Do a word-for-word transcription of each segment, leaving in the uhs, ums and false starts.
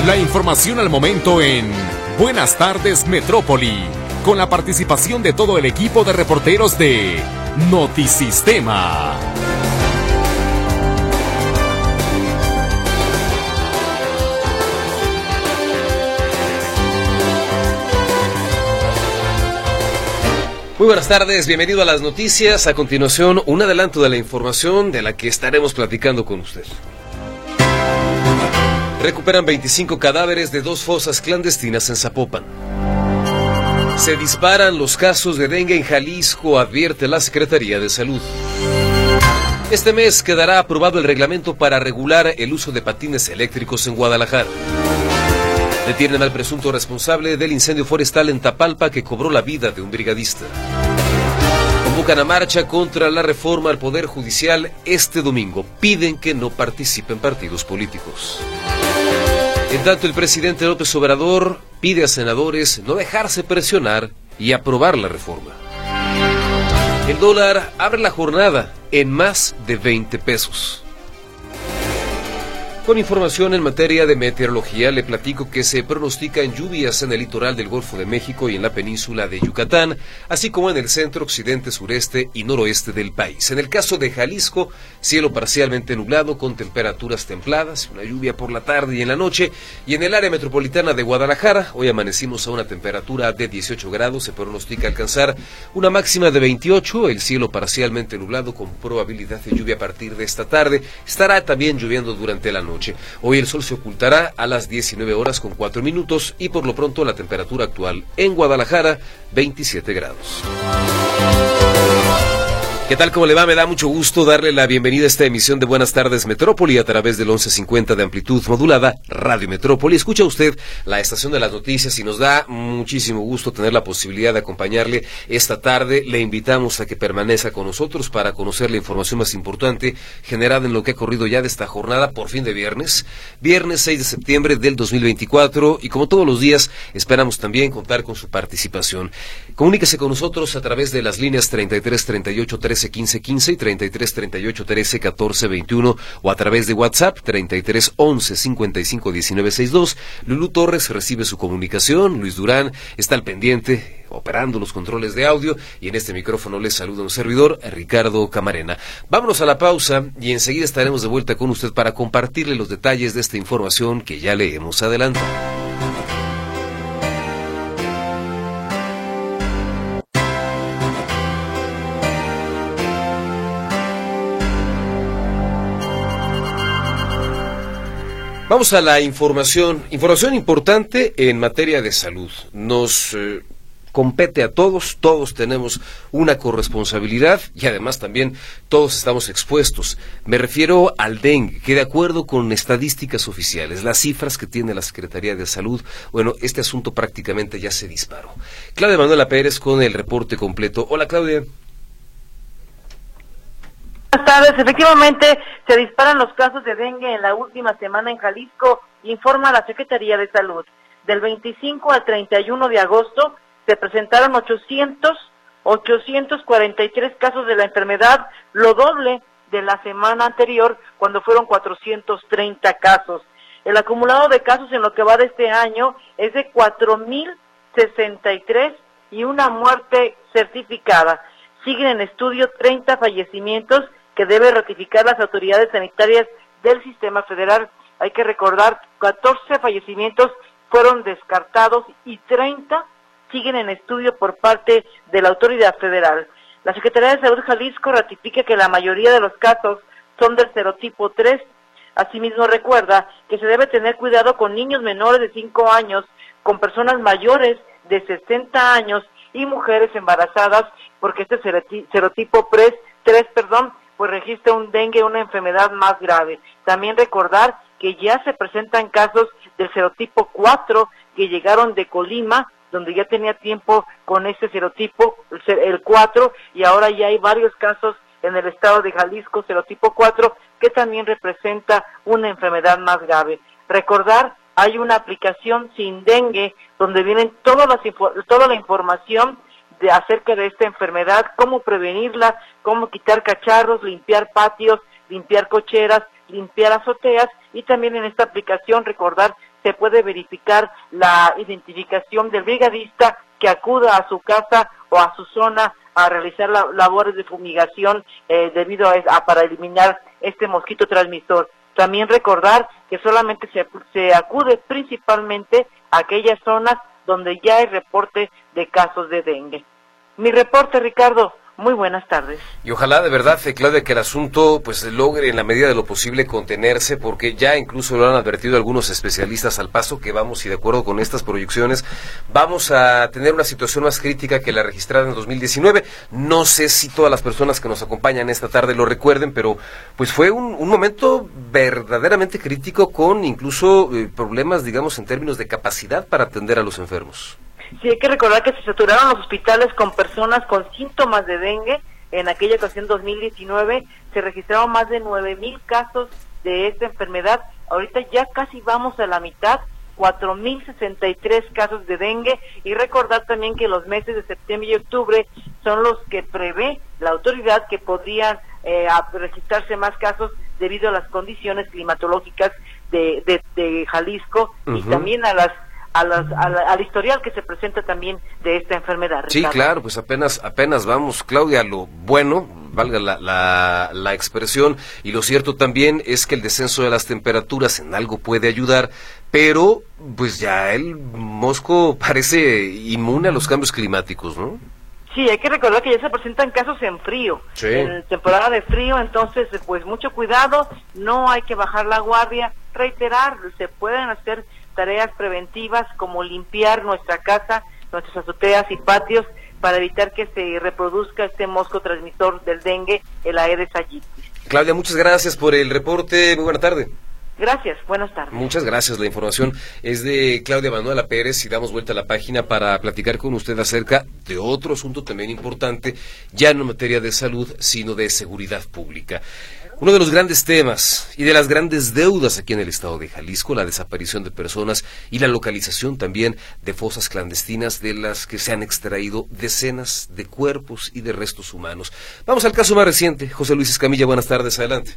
La información al momento en Buenas Tardes Metrópoli, con la participación de todo el equipo de reporteros de Notisistema. Muy buenas tardes, bienvenido a las noticias. A continuación, un adelanto de la información de la que estaremos platicando con usted. Recuperan veinticinco cadáveres de dos fosas clandestinas en Zapopan. Se disparan los casos de dengue en Jalisco, advierte la Secretaría de Salud. Este mes quedará aprobado el reglamento para regular el uso de patines eléctricos en Guadalajara. Detienen al presunto responsable del incendio forestal en Tapalpa que cobró la vida de un brigadista. Convocan a marcha contra la reforma al Poder Judicial este domingo. Piden que no participen partidos políticos. En tanto, el presidente López Obrador pide a senadores no dejarse presionar y aprobar la reforma. El dólar abre la jornada en más de veinte pesos. Con información en materia de meteorología, le platico que se pronostican lluvias en el litoral del Golfo de México y en la península de Yucatán, así como en el centro, occidente, sureste y noroeste del país. En el caso de Jalisco, cielo parcialmente nublado con temperaturas templadas, una lluvia por la tarde y en la noche, y en el área metropolitana de Guadalajara, hoy amanecimos a una temperatura de dieciocho grados, se pronostica alcanzar una máxima de veintiocho, el cielo parcialmente nublado con probabilidad de lluvia a partir de esta tarde, estará también lloviendo durante la noche. Hoy el sol se ocultará a las diecinueve horas con cuatro minutos y por lo pronto la temperatura actual en Guadalajara, veintisiete grados. ¿Qué tal? ¿Cómo le va? Me da mucho gusto darle la bienvenida a esta emisión de Buenas Tardes Metrópoli a través del once cincuenta de amplitud modulada, Radio Metrópoli. Escucha usted la estación de las noticias y nos da muchísimo gusto tener la posibilidad de acompañarle esta tarde. Le invitamos a que permanezca con nosotros para conocer la información más importante generada en lo que ha corrido ya de esta jornada por fin de viernes, viernes seis de septiembre del dos mil veinticuatro, y como todos los días esperamos también contar con su participación. Comuníquese con nosotros a través de las líneas treinta y tres, treinta y ocho, trece, quince, quince y treinta y tres, treinta y ocho, trece, catorce, veintiuno o a través de WhatsApp treinta y tres, once, cincuenta y cinco, diecinueve, sesenta y dos. Lulú Torres recibe su comunicación, Luis Durán está al pendiente operando los controles de audio y en este micrófono les saluda un servidor, Ricardo Camarena. Vámonos a la pausa y enseguida estaremos de vuelta con usted para compartirle los detalles de esta información que ya le hemos adelantado. Vamos a la información, información importante en materia de salud. Nos eh, compete a todos, todos tenemos una corresponsabilidad y además también todos estamos expuestos. Me refiero al dengue, que de acuerdo con estadísticas oficiales, las cifras que tiene la Secretaría de Salud, bueno, este asunto prácticamente ya se disparó. Claudia Manuela Pérez con el reporte completo. Hola, Claudia. Buenas tardes. Efectivamente, se disparan los casos de dengue en la última semana en Jalisco, informa la Secretaría de Salud. Del veinticinco al treinta y uno de agosto se presentaron ochocientos, ochocientos cuarenta y tres casos de la enfermedad, lo doble de la semana anterior, cuando fueron cuatrocientos treinta casos. El acumulado de casos en lo que va de este año es de cuatro mil sesenta y tres y una muerte certificada. Siguen en estudio treinta fallecimientos que deben ratificar las autoridades sanitarias del sistema federal. Hay que recordar, catorce fallecimientos fueron descartados y treinta siguen en estudio por parte de la autoridad federal. La Secretaría de Salud Jalisco ratifica que la mayoría de los casos son del serotipo tres. Asimismo recuerda que se debe tener cuidado con niños menores de cinco años, con personas mayores de sesenta años y mujeres embarazadas, porque este serotipo tres, perdón, pues registra un dengue, una enfermedad más grave. También recordar que ya se presentan casos del serotipo cuatro que llegaron de Colima, donde ya tenía tiempo con este serotipo, el cuatro, y ahora ya hay varios casos en el estado de Jalisco, serotipo cuatro, que también representa una enfermedad más grave. Recordar, hay una aplicación Sin Dengue, donde vienen todas las, toda la información de acerca de esta enfermedad, cómo prevenirla, cómo quitar cacharros, limpiar patios, limpiar cocheras, limpiar azoteas, y también en esta aplicación, recordar, se puede verificar la identificación del brigadista que acuda a su casa o a su zona a realizar la, labores de fumigación eh, debido a, a para eliminar este mosquito transmisor. También recordar que solamente se, se acude principalmente a aquellas zonas donde ya hay reporte de casos de dengue. Mi reporte, Ricardo. Muy buenas tardes. Y ojalá de verdad, Claudia, que el asunto pues logre en la medida de lo posible contenerse, porque ya incluso lo han advertido algunos especialistas al paso que vamos, y de acuerdo con estas proyecciones, vamos a tener una situación más crítica que la registrada en dos mil diecinueve. No sé si todas las personas que nos acompañan esta tarde lo recuerden, pero pues fue un, un momento verdaderamente crítico, con incluso eh, problemas, digamos, en términos de capacidad para atender a los enfermos. Sí, hay que recordar que se saturaron los hospitales con personas con síntomas de dengue. En aquella ocasión, dos mil diecinueve, se registraron más de nueve mil casos de esta enfermedad. Ahorita ya casi vamos a la mitad, cuatro mil sesenta y tres casos de dengue. Y recordar también que los meses de septiembre y octubre son los que prevé la autoridad que podrían eh, registrarse más casos debido a las condiciones climatológicas de, de, de Jalisco. Uh-huh. Y también a las A las, a la, al historial que se presenta también de esta enfermedad, Ricardo. Sí, claro, pues apenas apenas vamos, Claudia, lo bueno, valga la, la, la expresión, y lo cierto también es que el descenso de las temperaturas en algo puede ayudar, pero pues ya el mosco parece inmune a los cambios climáticos, ¿no? Sí, hay que recordar que ya se presentan casos en frío, sí. En temporada de frío, entonces pues mucho cuidado, no hay que bajar la guardia, reiterar, se pueden hacer tareas preventivas como limpiar nuestra casa, nuestras azoteas y patios para evitar que se reproduzca este mosco transmisor del dengue, el Aedes aegypti. Claudia, muchas gracias por el reporte, muy buena tarde. Gracias, buenas tardes. Muchas gracias, la información es de Claudia Manuela Pérez, y damos vuelta a la página para platicar con usted acerca de otro asunto también importante, ya no en materia de salud, sino de seguridad pública. Uno de los grandes temas y de las grandes deudas aquí en el estado de Jalisco, la desaparición de personas y la localización también de fosas clandestinas de las que se han extraído decenas de cuerpos y de restos humanos. Vamos al caso más reciente. José Luis Escamilla, buenas tardes, adelante.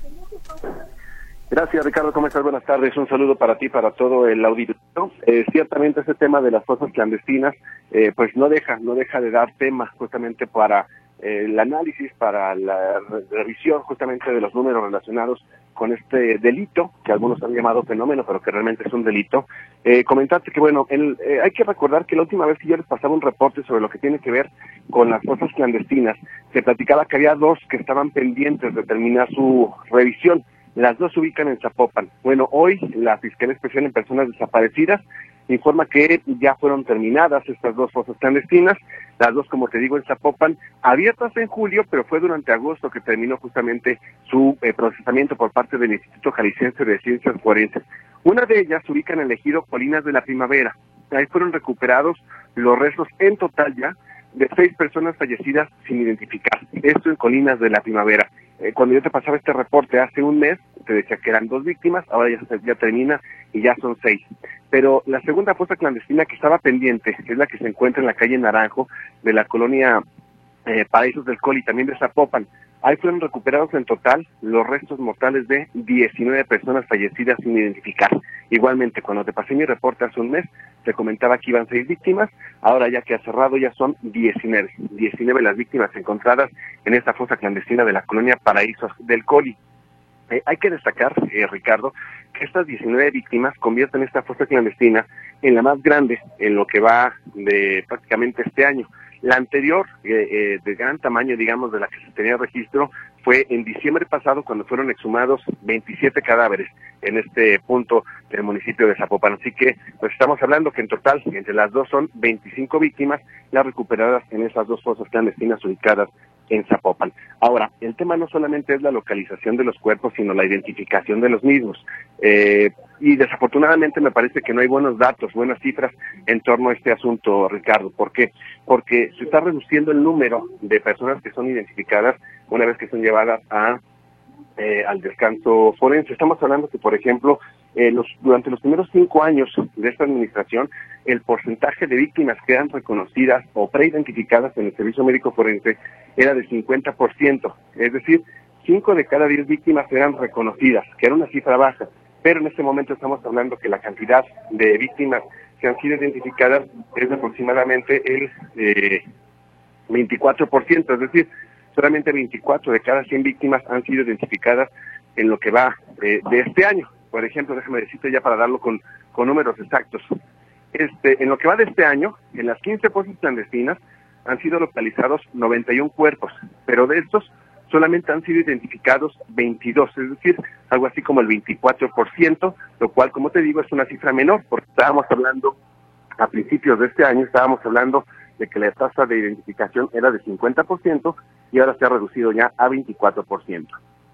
Gracias, Ricardo, ¿cómo estás? Buenas tardes, un saludo para ti, para todo el auditorio. Eh, ciertamente ese tema de las fosas clandestinas, eh, pues no deja, no deja de dar tema justamente para eh, el análisis, para la re revisión justamente de los números relacionados con este delito, que algunos han llamado fenómeno, pero que realmente es un delito. Eh, comentarte que, bueno, el, eh, hay que recordar que la última vez que yo les pasaba un reporte sobre lo que tiene que ver con las fosas clandestinas, se platicaba que había dos que estaban pendientes de terminar su revisión. Las dos se ubican en Zapopan. Bueno, hoy la Fiscalía Especial en Personas Desaparecidas informa que ya fueron terminadas estas dos fosas clandestinas, las dos, como te digo, en Zapopan, abiertas en julio, pero fue durante agosto que terminó justamente su eh, procesamiento por parte del Instituto Jalisciense de Ciencias Forenses. Una de ellas se ubica en el ejido Colinas de la Primavera. Ahí fueron recuperados los restos en total ya de seis personas fallecidas sin identificar. Esto en Colinas de la Primavera. Eh, cuando yo te pasaba este reporte hace un mes, te decía que eran dos víctimas, ahora ya, ya termina y ya son seis. Pero la segunda fosa clandestina que estaba pendiente es la que se encuentra en la calle Naranjo de la colonia eh, Paraísos del Coli, también de Zapopan. Ahí fueron recuperados en total los restos mortales de diecinueve personas fallecidas sin identificar. Igualmente, cuando te pasé mi reporte hace un mes, te comentaba que iban seis víctimas, ahora ya que ha cerrado ya son diecinueve. diecinueve las víctimas encontradas en esta fosa clandestina de la colonia Paraísos del Coli. Eh, hay que destacar, eh, Ricardo, que estas diecinueve víctimas convierten esta fosa clandestina en la más grande en lo que va de prácticamente este año. La anterior, eh, eh, de gran tamaño, digamos, de la que se tenía registro, fue en diciembre pasado cuando fueron exhumados veintisiete cadáveres en este punto del municipio de Zapopan. Así que, pues estamos hablando que en total, entre las dos son veinticinco víctimas las recuperadas en esas dos fosas clandestinas ubicadas en Zapopan. Ahora, el tema no solamente es la localización de los cuerpos, sino la identificación de los mismos. Eh, y desafortunadamente me parece que no hay buenos datos, buenas cifras en torno a este asunto, Ricardo. ¿Por qué? Porque se está reduciendo el número de personas que son identificadas una vez que son llevadas a eh, al descanso forense. Estamos hablando que, por ejemplo, eh, los, durante los primeros cinco años de esta administración, el porcentaje de víctimas que eran reconocidas o preidentificadas en el servicio médico forense era de cincuenta por ciento. Es decir, cinco de cada diez víctimas eran reconocidas, que era una cifra baja. pero en este momento estamos hablando que la cantidad de víctimas que han sido identificadas es de aproximadamente el eh, veinticuatro por ciento, es decir, solamente veinticuatro de cada cien víctimas han sido identificadas en lo que va eh, de este año. Por ejemplo, déjame decirte ya para darlo con, con números exactos. Este, en lo que va de este año, en las quince fosas clandestinas han sido localizados noventa y uno cuerpos, pero de estos solamente han sido identificados veintidós, es decir, algo así como el veinticuatro por ciento, lo cual, como te digo, es una cifra menor, porque estábamos hablando, a principios de este año, estábamos hablando de que la tasa de identificación era de cincuenta por ciento y ahora se ha reducido ya a veinticuatro por ciento.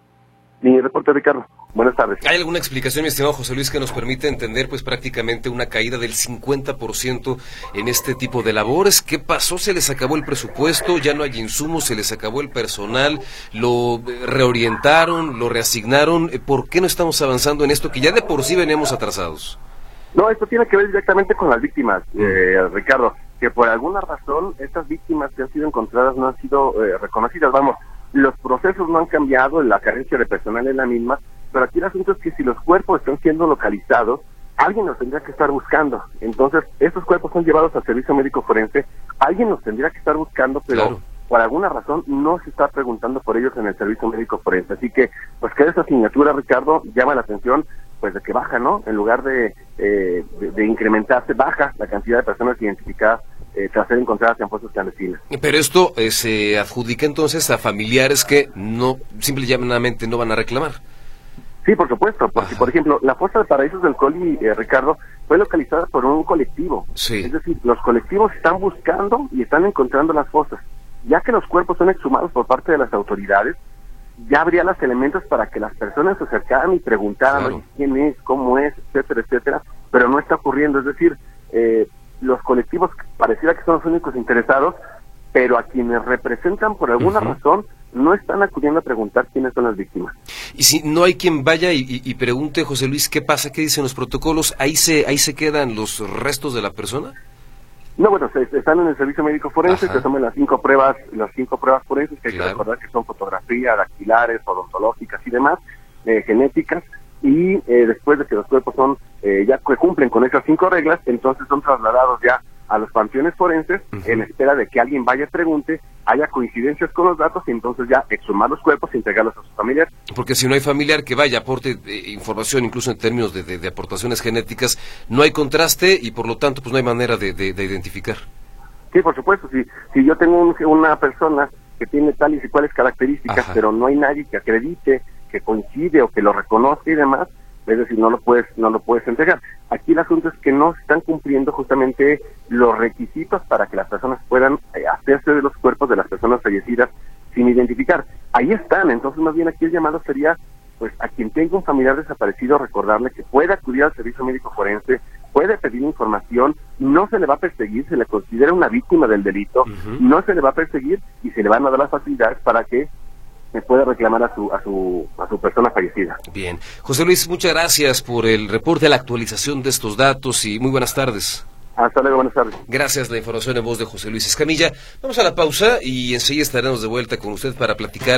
Mi reporte, Ricardo. Buenas tardes. ¿Hay alguna explicación, mi estimado José Luis, que nos permite entender pues prácticamente una caída del cincuenta por ciento en este tipo de labores? ¿Qué pasó? ¿Se les acabó el presupuesto? ¿Ya no hay insumos? ¿Se les acabó el personal? ¿Lo reorientaron? ¿Lo reasignaron? ¿Por qué no estamos avanzando en esto que ya de por sí veníamos atrasados? No, esto tiene que ver directamente con las víctimas, eh, Ricardo, que por alguna razón estas víctimas que han sido encontradas no han sido eh, reconocidas. Vamos, los procesos no han cambiado, la carencia de personal es la misma, pero aquí el asunto es que si los cuerpos están siendo localizados, alguien los tendría que estar buscando. Entonces, esos cuerpos son llevados al servicio médico forense, alguien los tendría que estar buscando, pero claro, por alguna razón no se está preguntando por ellos en el servicio médico forense. Así que, pues que esa asignatura, Ricardo, llama la atención, pues de que baja, ¿no? En lugar de, eh, de, de incrementarse, baja la cantidad de personas identificadas Eh, tras ser encontradas en fosas clandestinas. Pero esto eh, se adjudica entonces a familiares que no, simple y llanamente no van a reclamar. Sí, por supuesto, porque Ajá. por ejemplo, la fosa de Paraísos del Coli, eh, Ricardo, fue localizada por un colectivo. Sí. Es decir, los colectivos están buscando y están encontrando las fosas. Ya que los cuerpos son exhumados por parte de las autoridades, ya habría los elementos para que las personas se acercaran y preguntaran, claro, quién es, cómo es, etcétera, etcétera, pero no está ocurriendo. Es decir, eh, los colectivos pareciera que son los únicos interesados, pero a quienes representan por alguna uh-huh. razón no están acudiendo a preguntar quiénes son las víctimas. Y si no hay quien vaya y, y, y pregunte, José Luis, ¿qué pasa? ¿Qué dicen los protocolos? ¿Ahí se ahí se quedan los restos de la persona? No, bueno, se, están en el servicio médico forense, se toman las cinco pruebas, las cinco pruebas forenses, que hay claro. que recordar que son fotografía, dactilares, odontológicas y demás, eh, genéticas, y eh, después de que los cuerpos son eh, ya cumplen con esas cinco reglas, entonces son trasladados ya a los panteones forenses uh-huh. en espera de que alguien vaya y pregunte, haya coincidencias con los datos y entonces ya exhumar los cuerpos y entregarlos a sus familiares. Porque si no hay familiar que vaya, aporte eh, información, incluso en términos de, de, de aportaciones genéticas, no hay contraste y por lo tanto pues no hay manera de, de, de identificar. Sí, por supuesto, si, si yo tengo un, una persona que tiene tales y cuales características, Ajá. pero no hay nadie que acredite que coincide o que lo reconozca y demás, es decir, no lo puedes no lo puedes entregar. Aquí el asunto es que no se están cumpliendo justamente los requisitos para que las personas puedan eh, hacerse de los cuerpos de las personas fallecidas sin identificar. Ahí están, entonces más bien aquí el llamado sería, pues a quien tenga un familiar desaparecido, recordarle que puede acudir al servicio médico forense, puede pedir información, no se le va a perseguir, se le considera una víctima del delito, uh-huh. no se le va a perseguir y se le van a dar las facilidades para que me puede reclamar a su a su a su persona fallecida. Bien. José Luis, muchas gracias por el reporte, la actualización de estos datos y muy buenas tardes. Hasta luego, buenas tardes. Gracias, la información en voz de José Luis Escamilla. Vamos a la pausa y enseguida estaremos de vuelta con usted para platicar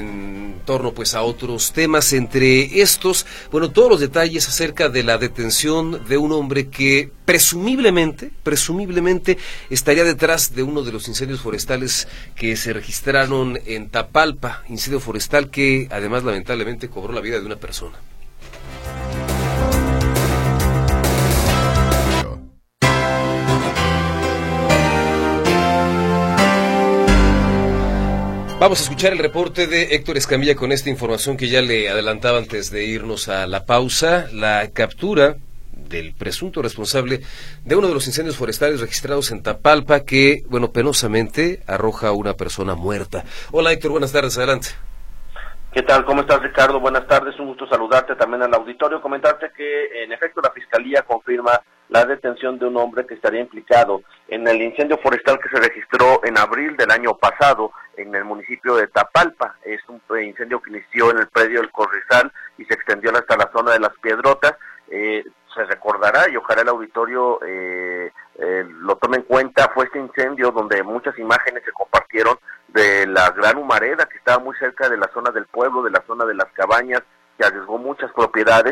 en torno pues a otros temas, entre estos, bueno, todos los detalles acerca de la detención de un hombre que presumiblemente, presumiblemente estaría detrás de uno de los incendios forestales que se registraron en Tapalpa, incendio forestal que además lamentablemente cobró la vida de una persona. Vamos a escuchar el reporte de Héctor Escamilla con esta información que ya le adelantaba antes de irnos a la pausa, la captura del presunto responsable de uno de los incendios forestales registrados en Tapalpa que, bueno, penosamente arroja a una persona muerta. Hola Héctor, buenas tardes, adelante. ¿Qué tal? ¿Cómo estás, Ricardo? Buenas tardes, un gusto saludarte también al auditorio, comentarte que en efecto la Fiscalía confirma la detención de un hombre que estaría implicado en el incendio forestal que se registró en abril del año pasado en el municipio de Tapalpa. Es un incendio que inició en el predio del Corrizal y se extendió hasta la zona de las Piedrotas. Eh, se recordará y ojalá el auditorio eh, eh, lo tome en cuenta, fue este incendio donde muchas imágenes se compartieron de la gran humareda que estaba muy cerca de la zona del pueblo, de la zona de las cabañas, que arriesgó muchas propiedades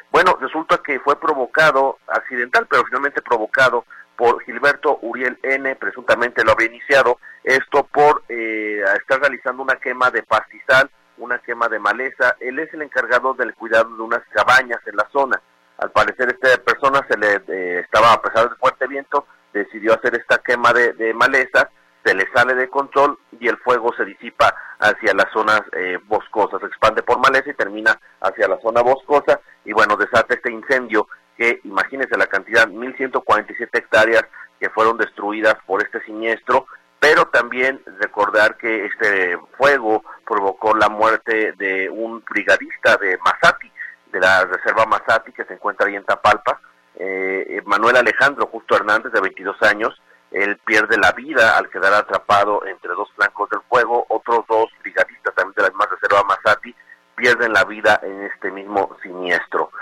Bueno, resulta que fue provocado, accidental, pero finalmente provocado por Gilberto Uriel N., presuntamente lo había iniciado, esto por eh, estar realizando una quema de pastizal, una quema de maleza. Él es el encargado del cuidado de unas cabañas en la zona. Al parecer esta persona se le eh, estaba, a pesar del fuerte viento, decidió hacer esta quema de, de maleza, se le sale de control y el fuego se disipa hacia las zonas eh, boscosas, se expande por maleza y termina hacia la zona boscosa, y bueno, desata este incendio que, imagínense la cantidad, mil ciento cuarenta y siete hectáreas que fueron destruidas por este siniestro, pero también recordar que este fuego provocó la muerte de un brigadista de Mazati, de la reserva Mazati, que se encuentra ahí en Tapalpa, eh, Manuel Alejandro Justo Hernández, de veintidós años. Él pierde la vida al quedar atrapado entre dos flancos del fuego. Otros dos brigadistas también de la misma reserva Mazati pierden la vida en este mismo siniestro.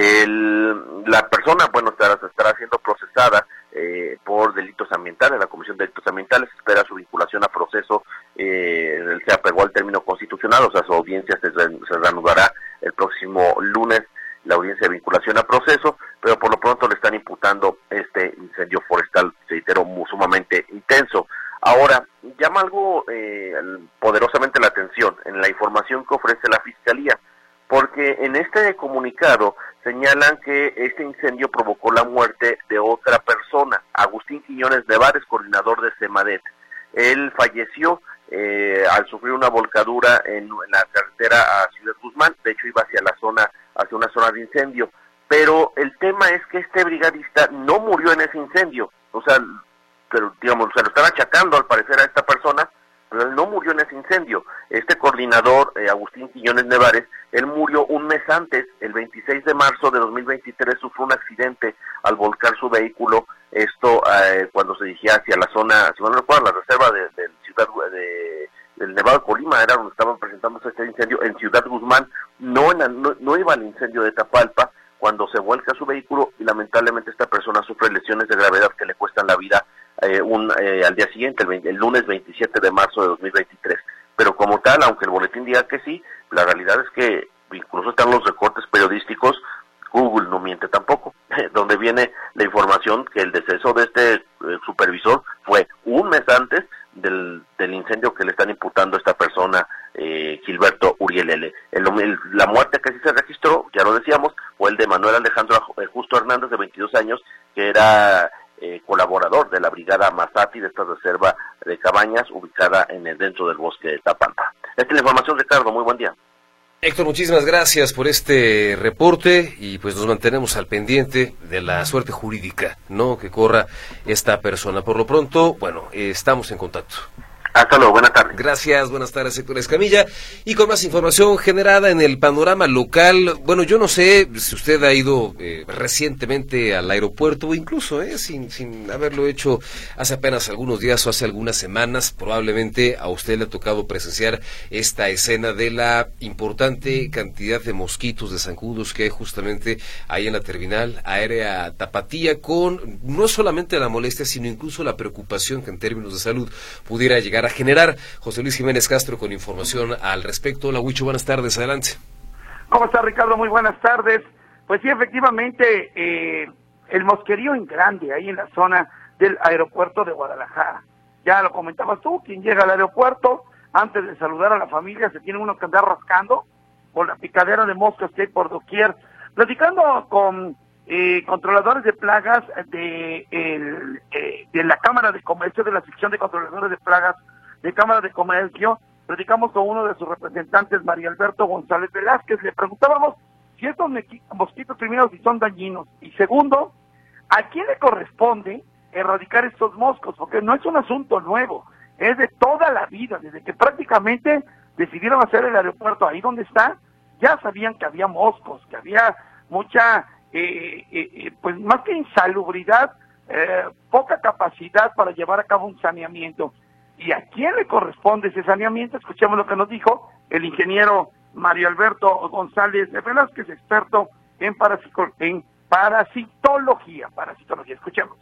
El, la persona, bueno, estará, estará siendo procesada eh, por delitos ambientales, la Comisión de Delitos Ambientales espera su vinculación a proceso, eh, él se apegó al término constitucional, o sea, su audiencia se, se reanudará el próximo lunes, la audiencia de vinculación a proceso, pero por lo pronto le están imputando este incendio forestal, reitero, sumamente intenso. Ahora, llama algo eh, poderosamente la atención en la información que ofrece la Fiscalía, porque en este comunicado señalan que este incendio provocó la muerte de otra persona, Agustín Quiñones Nevares, coordinador de CEMADET. Él falleció eh, al sufrir una volcadura en, en la carretera a Ciudad Guzmán, de hecho iba hacia la zona, hacia una zona de incendio, pero el tema es que este brigadista no murió en ese incendio, o sea, pero digamos, se lo están achacando al parecer a esta persona, pero él no murió en ese incendio. Este coordinador, eh, Agustín Quiñones Nevares, él murió un mes antes, el veintiséis de marzo de dos mil veintitrés, sufrió un accidente al volcar su vehículo, esto eh, cuando se dirigía hacia la zona, si no recuerdo, la reserva de, de Ciudad de, del Nevado de Colima, era donde estaban presentándose este incendio, en Ciudad Guzmán, no, en la, no, no iba al incendio de Tapalpa, cuando se vuelca su vehículo y lamentablemente esta persona sufre lesiones de gravedad que le cuestan la vida eh, un, eh, al día siguiente, el, veinte, el lunes veintisiete de marzo de dos mil veintitrés. Pero como tal, aunque el boletín diga que sí, la realidad es que incluso están los recortes periodísticos, Google no miente tampoco, donde viene la información que el deceso de este eh, supervisor fue un mes antes del, del incendio que le están imputando a esta persona, eh, Gilberto Uriel L. El, el, la muerte que sí se registró, ya lo decíamos, fue el de Manuel Alejandro Justo Hernández, de veintidós años, que era eh, colaborador de la brigada Mazati de esta reserva de cabañas ubicada en el dentro del bosque de Tapalpa. Esta es la información, Ricardo, muy buen día. Héctor, muchísimas gracias por este reporte y pues nos mantenemos al pendiente de la suerte jurídica, ¿no?, que corra esta persona. Por lo pronto, bueno, eh, estamos en contacto. Hasta luego, buenas tardes. Gracias, buenas tardes, Héctor Escamilla. Y con más información generada en el panorama local, bueno, yo no sé si usted ha ido eh, recientemente al aeropuerto o incluso eh, sin, sin haberlo hecho hace apenas algunos días o hace algunas semanas, probablemente a usted le ha tocado presenciar esta escena de la importante cantidad de mosquitos, de zancudos que hay justamente ahí en la terminal aérea Tapatía, con no solamente la molestia, sino incluso la preocupación que en términos de salud pudiera llegar a generar. José Luis Jiménez Castro con información al respecto. Hola, Huicho, buenas tardes, adelante. ¿Cómo está, Ricardo? Muy buenas tardes. Pues sí, efectivamente, eh, el mosquerío en grande, ahí en la zona del aeropuerto de Guadalajara. Ya lo comentabas tú, quien llega al aeropuerto, antes de saludar a la familia, se tiene uno que andar rascando por la picadera de moscas que hay por doquier. Platicando con eh, controladores de plagas de, el, eh, de la Cámara de Comercio, de la sección de controladores de plagas de Cámara de Comercio, platicamos con uno de sus representantes, María Alberto González Velázquez. Le preguntábamos si estos mosquitos, primero, si son dañinos, y segundo, ¿a quién le corresponde erradicar estos moscos? Porque no es un asunto nuevo, es de toda la vida, desde que prácticamente decidieron hacer el aeropuerto ahí donde está, ya sabían que había moscos, que había mucha, eh, eh, pues más que insalubridad, eh, poca capacidad para llevar a cabo un saneamiento. ¿Y a quién le corresponde ese saneamiento? Escuchemos lo que nos dijo el ingeniero Mario Alberto González Velázquez, experto en, parasito, en parasitología. Parasitología, escuchemos.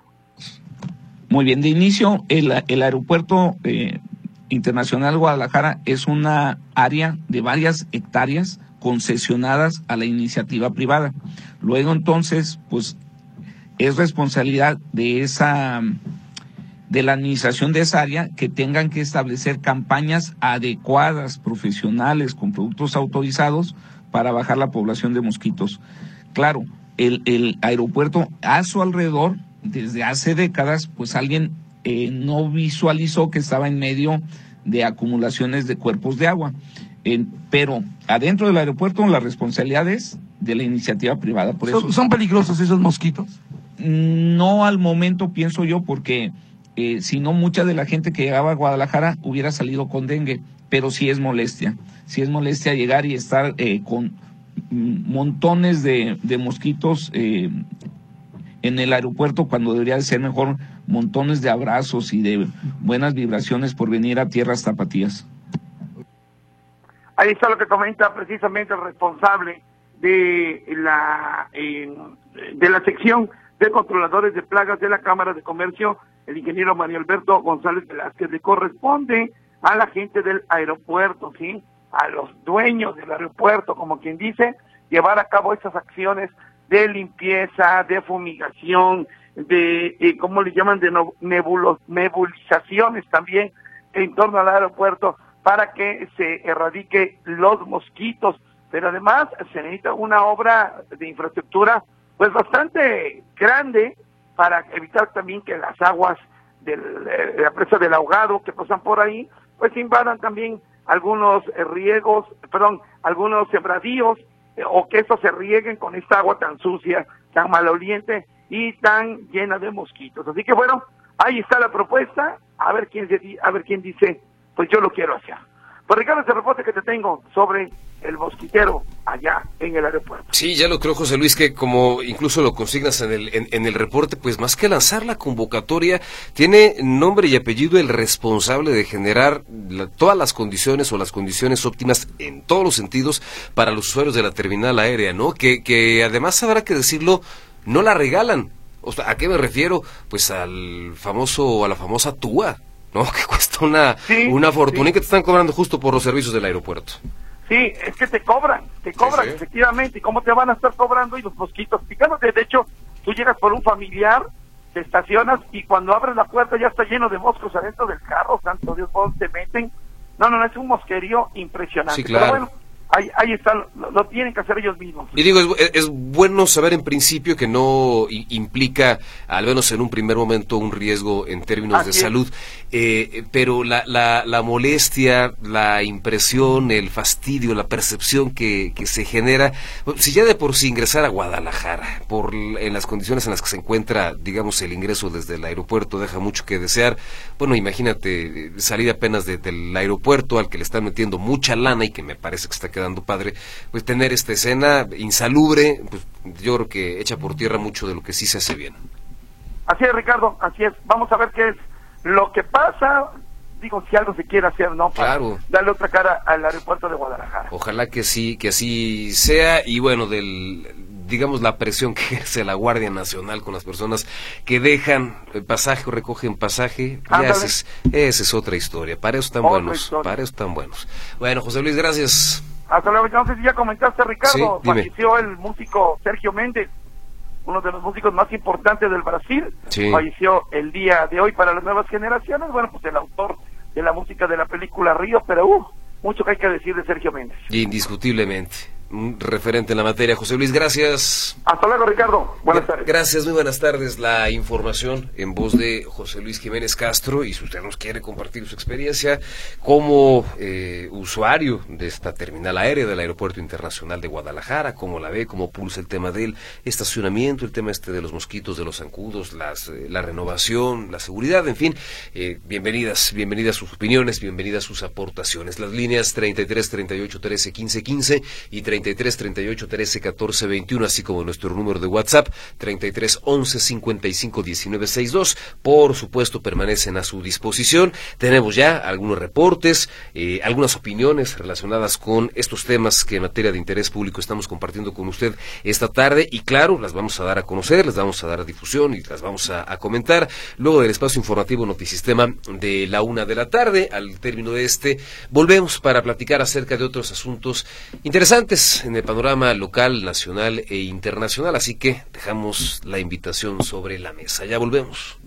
Muy bien, de inicio, el, el aeropuerto eh, internacional Guadalajara es una área de varias hectáreas concesionadas a la iniciativa privada. Luego entonces, pues, es responsabilidad de esa, de la administración de esa área que tengan que establecer campañas adecuadas, profesionales, con productos autorizados para bajar la población de mosquitos. Claro, el, el aeropuerto a su alrededor, desde hace décadas, pues alguien eh, no visualizó que estaba en medio de acumulaciones de cuerpos de agua. Eh, pero adentro del aeropuerto la responsabilidad es de la iniciativa privada. Por eso, ¿Son, ¿Son peligrosos esos mosquitos? No al momento, pienso yo, porque eh, si no, mucha de la gente que llegaba a Guadalajara hubiera salido con dengue, pero sí es molestia. Sí es molestia llegar y estar eh, con montones de, de mosquitos eh, en el aeropuerto, cuando debería de ser mejor montones de abrazos y de buenas vibraciones por venir a tierras tapatías. Ahí está lo que comenta precisamente el responsable de la eh, de la sección de controladores de plagas de la Cámara de Comercio, el ingeniero Mario Alberto González Velázquez. Le corresponde a la gente del aeropuerto, ¿sí?, a los dueños del aeropuerto, como quien dice, llevar a cabo estas acciones de limpieza, de fumigación, de, eh, ¿cómo le llaman?, de nebulos, nebulizaciones también en torno al aeropuerto, para que se erradique los mosquitos. Pero además se necesita una obra de infraestructura pues bastante grande para evitar también que las aguas de la presa del Ahogado que pasan por ahí pues invadan también algunos eh, riegos, perdón, algunos sembradíos, eh, o que estos se rieguen con esta agua tan sucia, tan maloliente y tan llena de mosquitos. Así que bueno, ahí está la propuesta, a ver quién a ver quién dice, pues yo lo quiero hacer. Pues Ricardo, ese reporte que te tengo sobre el mosquitero allá en el aeropuerto. Sí, ya lo creo, José Luis, que como incluso lo consignas en el en, en el reporte, pues más que lanzar la convocatoria, tiene nombre y apellido el responsable de generar la, todas las condiciones o las condiciones óptimas en todos los sentidos para los usuarios de la terminal aérea, ¿no? Que, que además habrá que decirlo, no la regalan. O sea, ¿a qué me refiero? Pues al famoso, a la famosa T U A, ¿no? Que cuesta una, sí, una fortuna, sí, y que te están cobrando justo por los servicios del aeropuerto. Sí, es que te cobran, te cobran, sí, sí, efectivamente. ¿Y cómo te van a estar cobrando? Y los mosquitos picándote. De hecho, tú llegas por un familiar, te estacionas y cuando abres la puerta ya está lleno de moscos adentro del carro. Santo Dios, ¿por dónde te meten? No, no, no, es un mosquerío impresionante. Sí, claro. Pero bueno, ahí, ahí está, lo, lo tienen que hacer ellos mismos. Y digo, es, es bueno saber en principio que no implica, al menos en un primer momento, un riesgo en términos Así de es. salud, eh, pero la, la, la molestia, la impresión, el fastidio, la percepción que, que se genera, si ya de por sí ingresar a Guadalajara, por en las condiciones en las que se encuentra, digamos, el ingreso desde el aeropuerto deja mucho que desear, bueno, imagínate salir apenas de, del aeropuerto al que le están metiendo mucha lana y que me parece que está quedando padre, pues tener esta escena insalubre, pues yo creo que echa por tierra mucho de lo que sí se hace bien. Así es, Ricardo, así es. Vamos a ver qué es lo que pasa, digo, si algo se quiere hacer, ¿no? Para claro. darle otra cara al aeropuerto de Guadalajara. Ojalá que sí, que así sea, y bueno, del digamos la presión que ejerce la Guardia Nacional con las personas que dejan el pasaje o recogen pasaje, ya esa es, esa es otra historia. Para eso están otra buenos, historia. para eso están buenos. Bueno, José Luis, gracias. Hasta luego. No sé si ya comentaste, Ricardo, sí, falleció el músico Sergio Méndez, uno de los músicos más importantes del Brasil, sí. falleció el día de hoy para las nuevas generaciones. Bueno, pues el autor de la música de la película Río, pero uh, mucho que hay que decir de Sergio Méndez. Indiscutiblemente, un referente en la materia. José Luis, gracias. Hasta luego, Ricardo. Buenas tardes. Gracias, muy buenas tardes. La información en voz de José Luis Jiménez Castro, y si usted nos quiere compartir su experiencia como eh, usuario de esta terminal aérea del Aeropuerto Internacional de Guadalajara, cómo la ve, cómo pulsa el tema del estacionamiento, el tema este de los mosquitos, de los zancudos, las, eh, la renovación, la seguridad, en fin, eh, bienvenidas, bienvenidas sus opiniones, bienvenidas sus aportaciones. Las líneas treinta y tres, treinta y ocho, trece, quince, quince y treinta y tres, treinta y ocho, trece, catorce, veintiuno, así como nuestro número de WhatsApp treinta y tres, once, cincuenta y cinco, diecinueve, sesenta y dos, por supuesto permanecen a su disposición. Tenemos ya algunos reportes, eh, algunas opiniones relacionadas con estos temas que en materia de interés público estamos compartiendo con usted esta tarde, y claro, las vamos a dar a conocer, las vamos a dar a difusión y las vamos a, a comentar luego del espacio informativo Notisistema de la una de la tarde. Al término de este volvemos para platicar acerca de otros asuntos interesantes temas en el panorama local, nacional e internacional, así que dejamos la invitación sobre la mesa. Ya volvemos.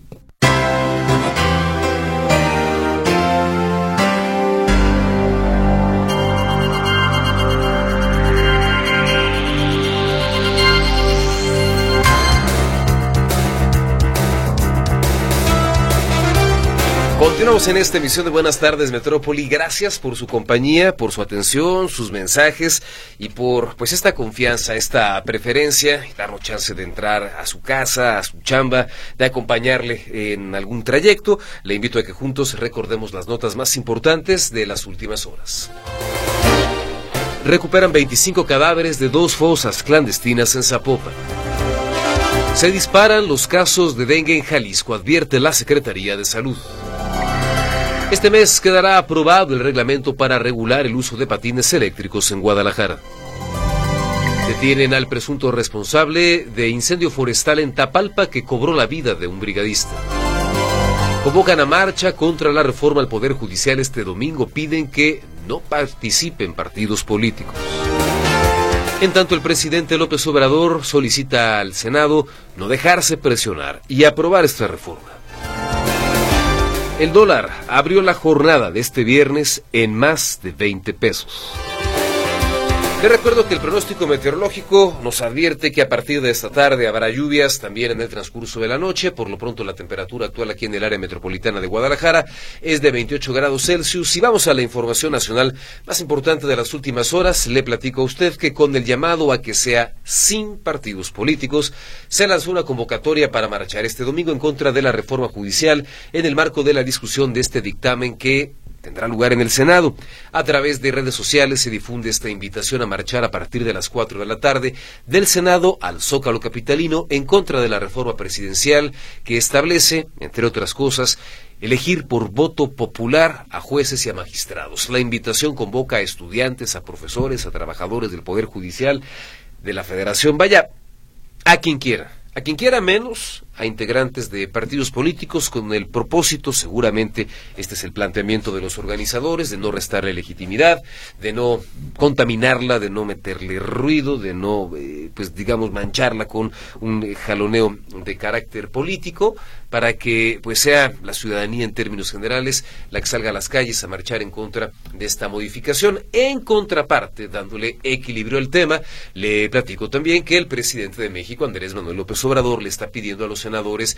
Continuamos en esta emisión de Buenas Tardes Metrópoli. Gracias por su compañía, por su atención, sus mensajes y por pues esta confianza, esta preferencia y darnos chance de entrar a su casa, a su chamba, de acompañarle en algún trayecto. Le invito a que juntos recordemos las notas más importantes de las últimas horas. Recuperan veinticinco cadáveres de dos fosas clandestinas en Zapopan. Se disparan los casos de dengue en Jalisco, advierte la Secretaría de Salud. Este mes quedará aprobado el reglamento para regular el uso de patines eléctricos en Guadalajara. Detienen al presunto responsable de incendio forestal en Tapalpa que cobró la vida de un brigadista. Convocan a marcha contra la reforma al Poder Judicial este domingo. Piden que no participen partidos políticos. En tanto, el presidente López Obrador solicita al Senado no dejarse presionar y aprobar esta reforma. El dólar abrió la jornada de este viernes en más de veinte pesos. Les recuerdo que el pronóstico meteorológico nos advierte que a partir de esta tarde habrá lluvias también en el transcurso de la noche. Por lo pronto la temperatura actual aquí en el área metropolitana de Guadalajara es de veintiocho grados Celsius. Y vamos a la información nacional más importante de las últimas horas. Le platico a usted que con el llamado a que sea sin partidos políticos, se lanzó una convocatoria para marchar este domingo en contra de la reforma judicial en el marco de la discusión de este dictamen que tendrá lugar en el Senado. A través de redes sociales se difunde esta invitación a marchar a partir de las cuatro de la tarde del Senado al Zócalo capitalino en contra de la reforma presidencial que establece, entre otras cosas, elegir por voto popular a jueces y a magistrados. La invitación convoca a estudiantes, a profesores, a trabajadores del Poder Judicial de la Federación, vaya, a quien quiera. A quien quiera, menos a integrantes de partidos políticos, con el propósito, seguramente este es el planteamiento de los organizadores, de no restarle legitimidad, de no contaminarla, de no meterle ruido, de no, eh, pues digamos, mancharla con un jaloneo de carácter político, para que pues sea la ciudadanía en términos generales la que salga a las calles a marchar en contra de esta modificación. En contraparte, dándole equilibrio al tema, le platico también que el presidente de México, Andrés Manuel López Obrador, le está pidiendo a los senadores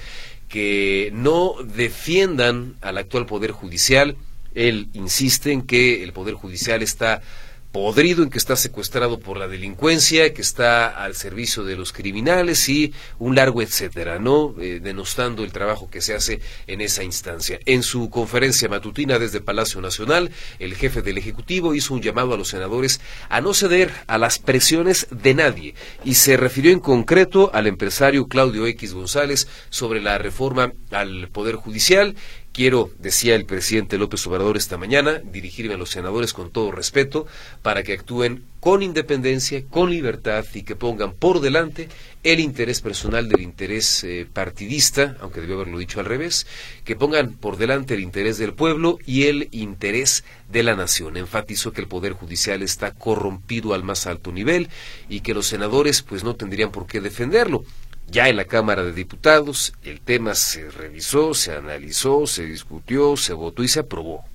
que no defiendan al actual Poder Judicial. Él insiste en que el Poder Judicial está podrido, en que está secuestrado por la delincuencia, que está al servicio de los criminales y un largo etcétera, ¿no? Eh, denostando el trabajo que se hace en esa instancia. En su conferencia matutina desde Palacio Nacional, el jefe del Ejecutivo hizo un llamado a los senadores a no ceder a las presiones de nadie y se refirió en concreto al empresario Claudio X González sobre la reforma al Poder Judicial. Quiero, decía el presidente López Obrador esta mañana, dirigirme a los senadores con todo respeto para que actúen con independencia, con libertad y que pongan por delante el interés personal del interés eh, partidista, aunque debió haberlo dicho al revés, que pongan por delante el interés del pueblo y el interés de la nación. Enfatizó que el Poder Judicial está corrompido al más alto nivel y que los senadores pues no tendrían por qué defenderlo. Ya en la Cámara de Diputados el tema se revisó, se analizó, se discutió, se votó y se aprobó.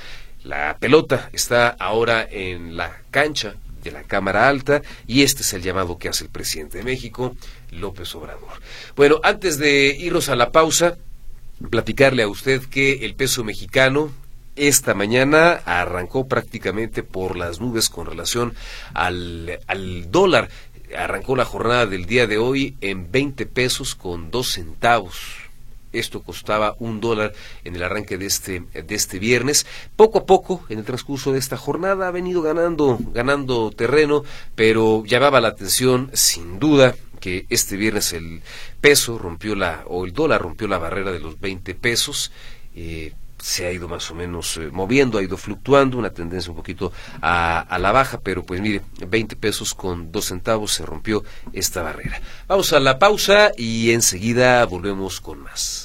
La pelota está ahora en la cancha de la Cámara Alta y este es el llamado que hace el presidente de México, López Obrador. Bueno, antes de irnos a la pausa, platicarle a usted que el peso mexicano esta mañana arrancó prácticamente por las nubes con relación al, al dólar. Arrancó la jornada del día de hoy en veinte pesos con dos centavos. Esto costaba un dólar en el arranque de este de este viernes. Poco a poco, en el transcurso de esta jornada, ha venido ganando ganando terreno, pero llamaba la atención, sin duda, que este viernes el peso rompió la o el dólar rompió la barrera de los veinte pesos. Eh, se ha ido más o menos eh, moviendo, ha ido fluctuando, una tendencia un poquito a, a la baja, pero pues mire, veinte pesos con dos centavos se rompió esta barrera. Vamos a la pausa y enseguida volvemos con más.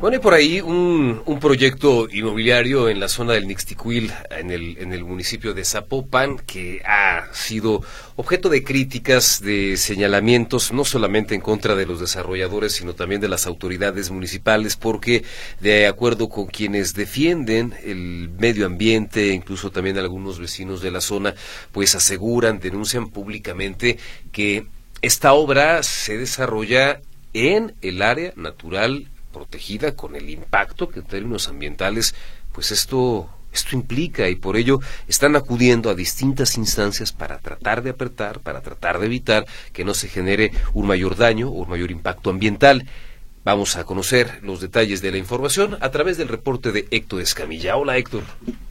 Bueno, y por ahí un, un proyecto inmobiliario en la zona del Nixtiquil, en el, en el municipio de Zapopan, que ha sido objeto de críticas, de señalamientos, no solamente en contra de los desarrolladores, sino también de las autoridades municipales, porque de acuerdo con quienes defienden el medio ambiente, incluso también algunos vecinos de la zona, pues aseguran, denuncian públicamente que esta obra se desarrolla en el área natural protegida, con el impacto que en términos ambientales pues esto esto implica, y por ello están acudiendo a distintas instancias para tratar de apretar, para tratar de evitar que no se genere un mayor daño o un mayor impacto ambiental. Vamos a conocer los detalles de la información a través del reporte de Héctor Escamilla. Hola, Héctor.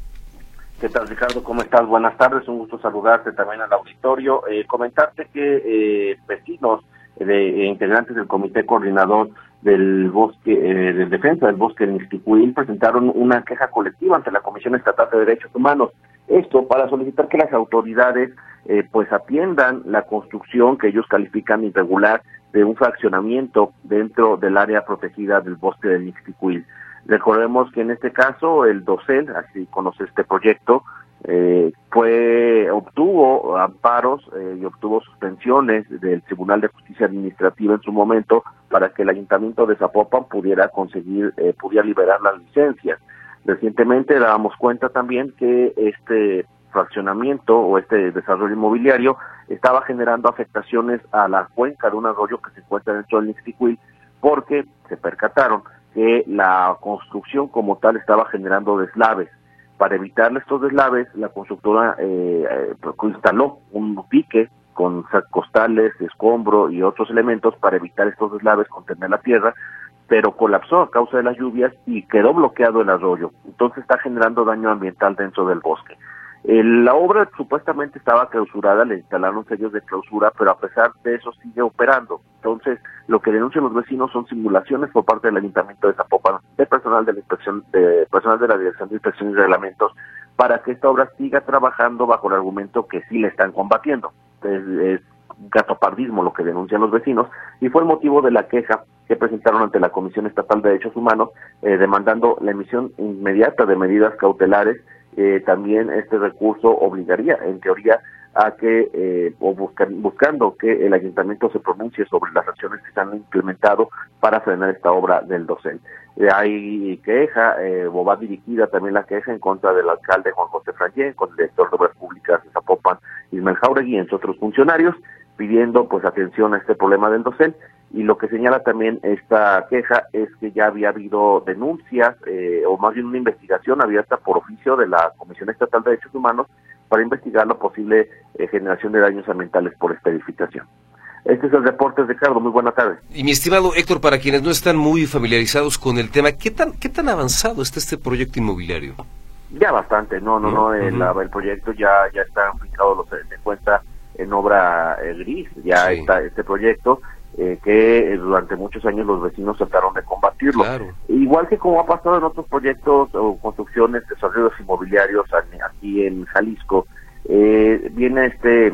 ¿Qué tal, Ricardo? ¿Cómo estás? Buenas tardes, un gusto saludarte también al auditorio. Eh, comentarte que eh, vecinos de integrantes del comité coordinador del bosque, eh, de defensa del bosque del Nixtiquil presentaron una queja colectiva ante la Comisión Estatal de Derechos Humanos. Esto para solicitar que las autoridades eh, pues atiendan la construcción que ellos califican irregular de un fraccionamiento dentro del área protegida del bosque del Nixtiquil. Recordemos que en este caso el DOCEL, así conoce este proyecto, eh, fue obtuvo amparos eh, y obtuvo suspensiones del Tribunal de Justicia Administrativa en su momento para que el Ayuntamiento de Zapopan pudiera conseguir, eh, pudiera liberar las licencias. Recientemente dábamos cuenta también que este fraccionamiento o este desarrollo inmobiliario estaba generando afectaciones a la cuenca de un arroyo que se encuentra dentro del Nixtiquil, porque se percataron que la construcción como tal estaba generando deslaves. Para evitar estos deslaves, la constructora eh, eh, instaló un pique con costales, escombro y otros elementos para evitar estos deslaves, contener la tierra, pero colapsó a causa de las lluvias y quedó bloqueado el arroyo. Entonces está generando daño ambiental dentro del bosque. Eh, la obra supuestamente estaba clausurada, le instalaron sellos de clausura, pero a pesar de eso sigue operando. Entonces, lo que denuncian los vecinos son simulaciones por parte del Ayuntamiento de Zapopan, de personal de la inspección, de personal de la Dirección de Inspección y Reglamentos, para que esta obra siga trabajando bajo el argumento que sí le están combatiendo. Es, es gatopardismo lo que denuncian los vecinos, y fue el motivo de la queja que presentaron ante la Comisión Estatal de Derechos Humanos, eh, demandando la emisión inmediata de medidas cautelares. Eh, también este recurso obligaría, en teoría, a que, eh, o buscan, buscando que el ayuntamiento se pronuncie sobre las acciones que se han implementado para frenar esta obra del DOCEL. Eh, hay queja, eh, o va dirigida también la queja en contra del alcalde Juan José Frayén, con el director de Obras Públicas de Zapopan, Ismael Jauregui, y entre otros funcionarios, pidiendo pues atención a este problema del DOCEL. Y lo que señala también esta queja es que ya había habido denuncias, eh, o más bien una investigación abierta por oficio de la Comisión Estatal de Derechos Humanos para investigar la posible eh, generación de daños ambientales por esta edificación. Este es el reporte, Ricardo. Muy buena tarde. Y mi estimado Héctor, para quienes no están muy familiarizados con el tema, ¿qué tan qué tan avanzado está este proyecto inmobiliario? Ya bastante, no, no, no, el, uh-huh. el proyecto ya ya está aplicado, lo se, se cuenta en obra eh, gris, ya sí. Está este proyecto. Eh, que eh, durante muchos años los vecinos trataron de combatirlo. Claro. Igual que como ha pasado en otros proyectos o construcciones, desarrollos inmobiliarios aquí en Jalisco, eh, viene este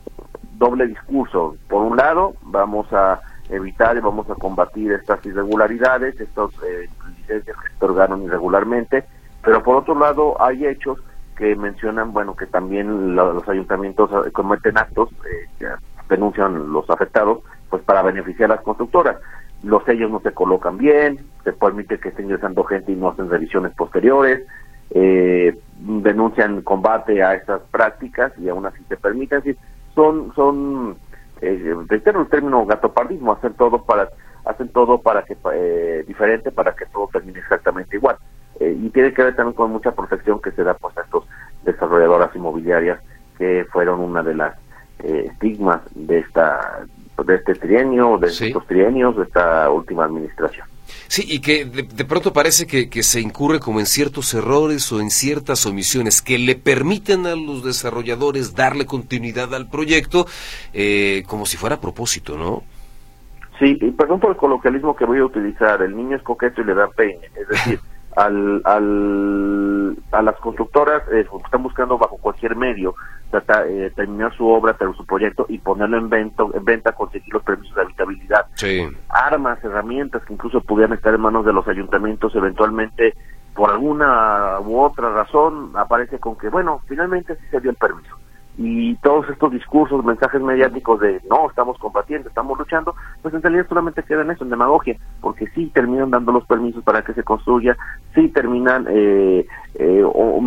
doble discurso. Por un lado, vamos a evitar y vamos a combatir estas irregularidades, estas eh, licencias que se otorgaron irregularmente, pero por otro lado hay hechos que mencionan, bueno, que también lo, los ayuntamientos cometen actos, eh, que denuncian los afectados, pues para beneficiar a las constructoras. Los sellos no se colocan bien, se permite que esté ingresando gente y no hacen revisiones posteriores, eh, denuncian combate a estas prácticas y aún así se permiten. Es decir, son, son eh, reitero el término gatopardismo, hacen todo para, hacen todo para que, eh, diferente para que todo termine exactamente igual. Eh, y tiene que ver también con mucha protección que se da pues a estos desarrolladoras inmobiliarias que fueron una de las eh, estigmas de esta de este trienio, de sí. estos trienios, de esta última administración. Sí, y que de, de pronto parece que, que se incurre como en ciertos errores o en ciertas omisiones que le permiten a los desarrolladores darle continuidad al proyecto, eh, como si fuera a propósito, ¿no? Sí, y perdón por el coloquialismo que voy a utilizar, el niño es coqueto y le da peine, es decir, al, al a las constructoras eh, están buscando bajo cualquier medio trata, eh, terminar su obra, pero su proyecto y ponerlo en venta, en venta, conseguir los permisos de habitabilidad. Sí. Armas, herramientas que incluso pudieran estar en manos de los ayuntamientos, eventualmente por alguna u otra razón aparece con que, bueno, finalmente sí se dio el permiso. Y todos estos discursos, mensajes mediáticos de no, estamos combatiendo, estamos luchando, pues en realidad solamente quedan eso, en demagogia, porque sí terminan dando los permisos para que se construya, sí terminan eh, eh, o,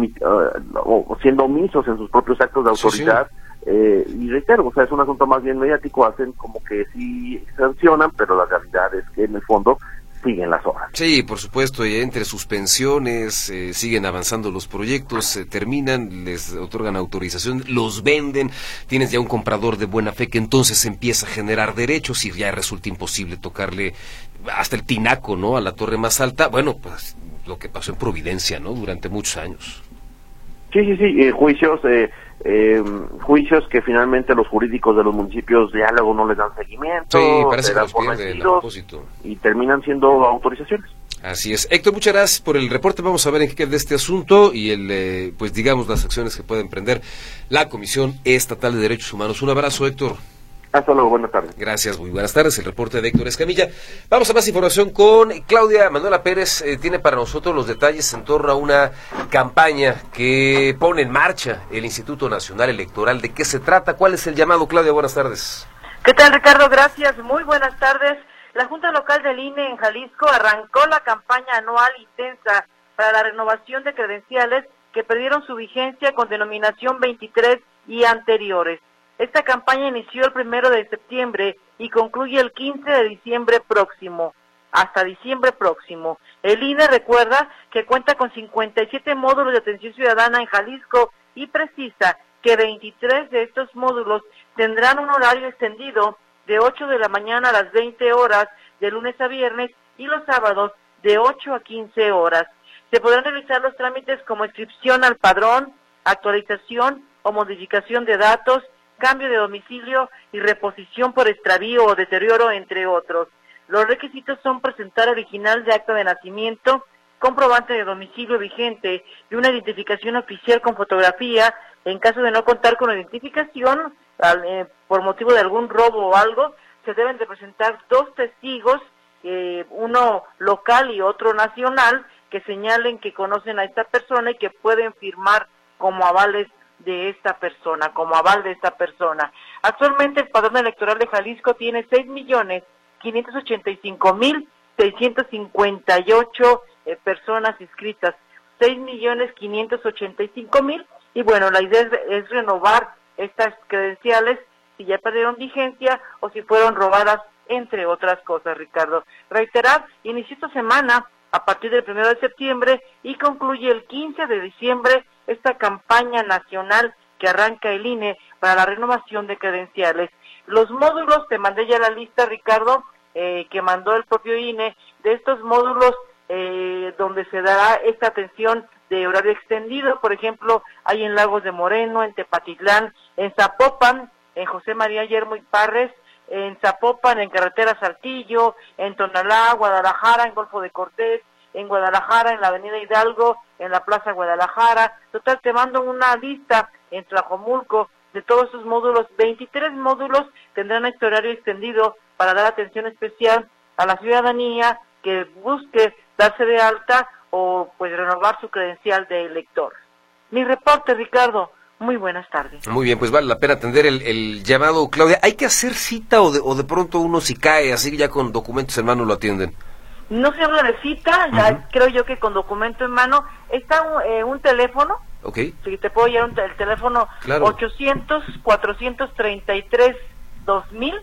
o, o siendo omisos en sus propios actos de autoridad. Sí, sí. Eh, y reitero, o sea, es un asunto más bien mediático, hacen como que sí sancionan, pero la realidad es que en el fondo siguen las obras. Sí, por supuesto, y entre suspensiones eh, siguen avanzando los proyectos, se eh, terminan, les otorgan autorización, los venden, tienes ya un comprador de buena fe que entonces empieza a generar derechos y ya resulta imposible tocarle hasta el tinaco, ¿no?, a la torre más alta. Bueno, pues lo que pasó en Providencia, ¿no?, durante muchos años. Sí, sí, sí, eh, juicios, eh, eh, juicios que finalmente los jurídicos de los municipios de luego no les dan seguimiento. Sí, parece que los pierden a propósito. Y terminan siendo autorizaciones. Así es. Héctor, muchas gracias por el reporte. Vamos a ver en qué queda este asunto y el, eh, pues digamos, las acciones que puede emprender la Comisión Estatal de Derechos Humanos. Un abrazo, Héctor. Hasta luego, buenas tardes. Gracias, muy buenas tardes. El reporte de Héctor Escamilla. Vamos a más información con Claudia Manuela Pérez. Eh, tiene para nosotros los detalles en torno a una campaña que pone en marcha el Instituto Nacional Electoral. ¿De qué se trata? ¿Cuál es el llamado? Claudia, buenas tardes. ¿Qué tal, Ricardo? Gracias. Muy buenas tardes. La Junta Local del I N E en Jalisco arrancó la campaña anual intensa para la renovación de credenciales que perdieron su vigencia con denominación veintitrés y anteriores. Esta campaña inició el primero de septiembre y concluye el quince de diciembre próximo, hasta diciembre próximo. El I N E recuerda que cuenta con cincuenta y siete módulos de atención ciudadana en Jalisco y precisa que veintitrés de estos módulos tendrán un horario extendido de ocho de la mañana a las veinte horas, de lunes a viernes, y los sábados de ocho a quince horas. Se podrán realizar los trámites como inscripción al padrón, actualización o modificación de datos, cambio de domicilio y reposición por extravío o deterioro, entre otros. Los requisitos son presentar original de acta de nacimiento, comprobante de domicilio vigente y una identificación oficial con fotografía. En caso de no contar con identificación, eh, por motivo de algún robo o algo, se deben de presentar dos testigos, eh, uno local y otro nacional, que señalen que conocen a esta persona y que pueden firmar como avales de esta persona, como aval de esta persona. Actualmente el padrón electoral de Jalisco tiene seis millones quinientos ochenta y cinco mil seiscientos cincuenta y ocho eh, personas inscritas, seis millones quinientos ochenta y cinco mil, y bueno, la idea es, es renovar estas credenciales si ya perdieron vigencia o si fueron robadas, entre otras cosas, Ricardo. Reiterar, inició esta semana a partir del primero de septiembre y concluye el quince de diciembre esta campaña nacional que arranca el I N E para la renovación de credenciales. Los módulos, te mandé ya la lista, Ricardo, eh, que mandó el propio I N E, de estos módulos eh, donde se dará esta atención de horario extendido. Por ejemplo, hay en Lagos de Moreno, en Tepatitlán, en Zapopan, en José María Yermo y Parres, en Zapopan, en Carretera Saltillo, en Tonalá, Guadalajara, en Golfo de Cortés, en Guadalajara, en la Avenida Hidalgo, en la Plaza Guadalajara. Total, te mando una lista en Tlajomulco de todos esos módulos. veintitrés módulos tendrán este horario extendido para dar atención especial a la ciudadanía que busque darse de alta o pues renovar su credencial de elector. Mi reporte, Ricardo. Muy buenas tardes. Muy bien, pues vale la pena atender el, el llamado, Claudia. ¿Hay que hacer cita o de, o de pronto uno si cae, así ya con documentos en mano lo atienden? No se habla de cita, ya uh-huh. Creo yo que con documento en mano. Está un, eh, un teléfono, okay. Si te puedo llevar un, el teléfono claro. ochocientos, cuatrocientos treinta y tres, dos mil,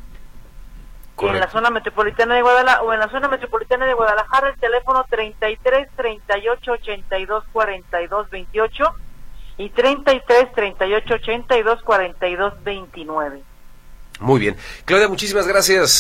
en la zona metropolitana de Guadalajara, o en la zona metropolitana de Guadalajara, el teléfono treinta y tres, treinta y ocho, ochenta y dos, cuarenta y dos, veintiocho, y treinta y tres, treinta y ocho, ochenta y dos, cuarenta y dos, veintinueve. Muy bien. Claudia, muchísimas gracias.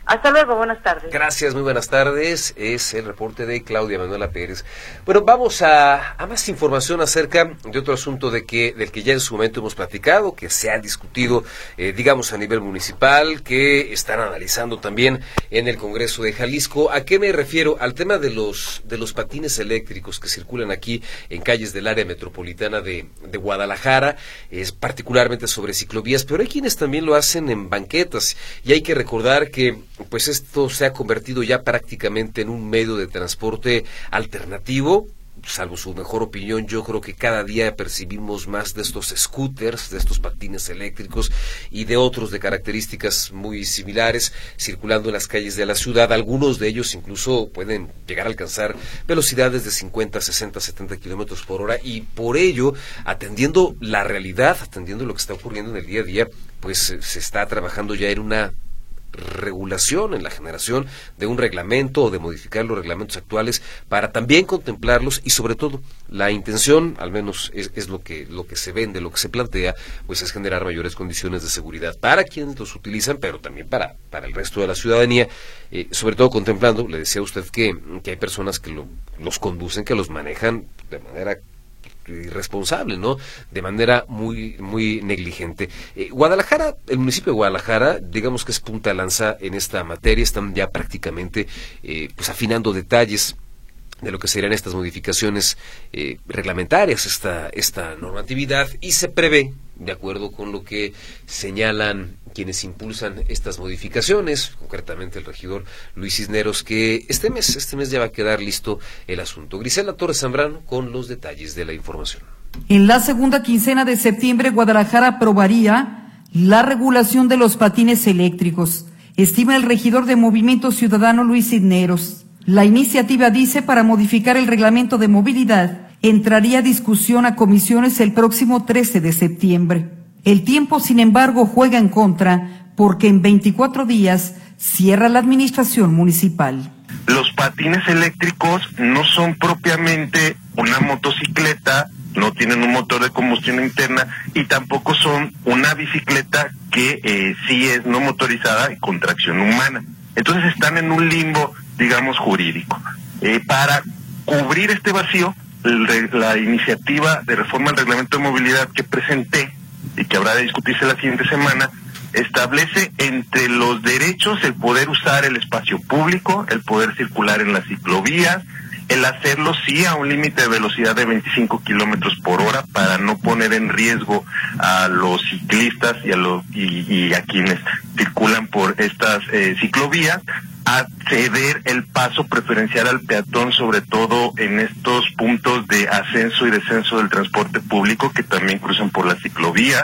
Hasta luego, buenas tardes. Gracias, muy buenas tardes. Es el reporte de Claudia Manuela Pérez. Bueno, vamos a, a más información acerca de otro asunto de que del que ya en su momento hemos platicado, que se ha discutido, eh, digamos, a nivel municipal, que están analizando también en el Congreso de Jalisco. ¿A qué me refiero? Al tema de los de los patines eléctricos que circulan aquí en calles del área metropolitana de, de Guadalajara, es particularmente sobre ciclovías, pero hay quienes también lo hacen en banquetas, y hay que recordar que pues esto se ha convertido ya prácticamente en un medio de transporte alternativo. Salvo su mejor opinión, yo creo que cada día percibimos más de estos scooters, de estos patines eléctricos y de otros de características muy similares circulando en las calles de la ciudad. Algunos de ellos incluso pueden llegar a alcanzar velocidades de cincuenta, sesenta, setenta kilómetros por hora, y por ello, atendiendo la realidad, atendiendo lo que está ocurriendo en el día a día, pues se está trabajando ya en una regulación, en la generación de un reglamento o de modificar los reglamentos actuales para también contemplarlos, y sobre todo la intención, al menos es, es lo que lo que se vende, lo que se plantea, pues es generar mayores condiciones de seguridad para quienes los utilizan, pero también para para el resto de la ciudadanía, eh, sobre todo contemplando, le decía a usted que, que hay personas que lo, los conducen, que los manejan de manera irresponsable, ¿no? De manera muy muy negligente. Eh, Guadalajara, el municipio de Guadalajara, digamos que es punta de lanza en esta materia, están ya prácticamente eh, pues afinando detalles de lo que serían estas modificaciones eh, reglamentarias, esta esta normatividad, y se prevé, de acuerdo con lo que señalan quienes impulsan estas modificaciones, concretamente el regidor Luis Cisneros, que este mes, este mes ya va a quedar listo el asunto. Griselda Torres Zambrano con los detalles de la información. En la segunda quincena de septiembre, Guadalajara aprobaría la regulación de los patines eléctricos, estima el regidor de Movimiento Ciudadano Luis Cisneros. La iniciativa, dice, para modificar el reglamento de movilidad, entraría a discusión a comisiones el próximo trece de septiembre. El tiempo, sin embargo, juega en contra, porque en veinticuatro días cierra la administración municipal. Los patines eléctricos no son propiamente una motocicleta, no tienen un motor de combustión interna, y tampoco son una bicicleta que eh, sí es no motorizada y con tracción humana. Entonces están en un limbo, digamos, jurídico. Eh, para cubrir este vacío, el, la iniciativa de reforma al reglamento de movilidad que presenté y que habrá de discutirse la siguiente semana, establece entre los derechos el poder usar el espacio público, el poder circular en las ciclovías, el hacerlo sí a un límite de velocidad de veinticinco kilómetros por hora para no poner en riesgo a los ciclistas y a, los, y, y a quienes circulan por estas eh, ciclovías, a ceder el paso preferencial al peatón, sobre todo en estos puntos de ascenso y descenso del transporte público que también cruzan por las ciclovías,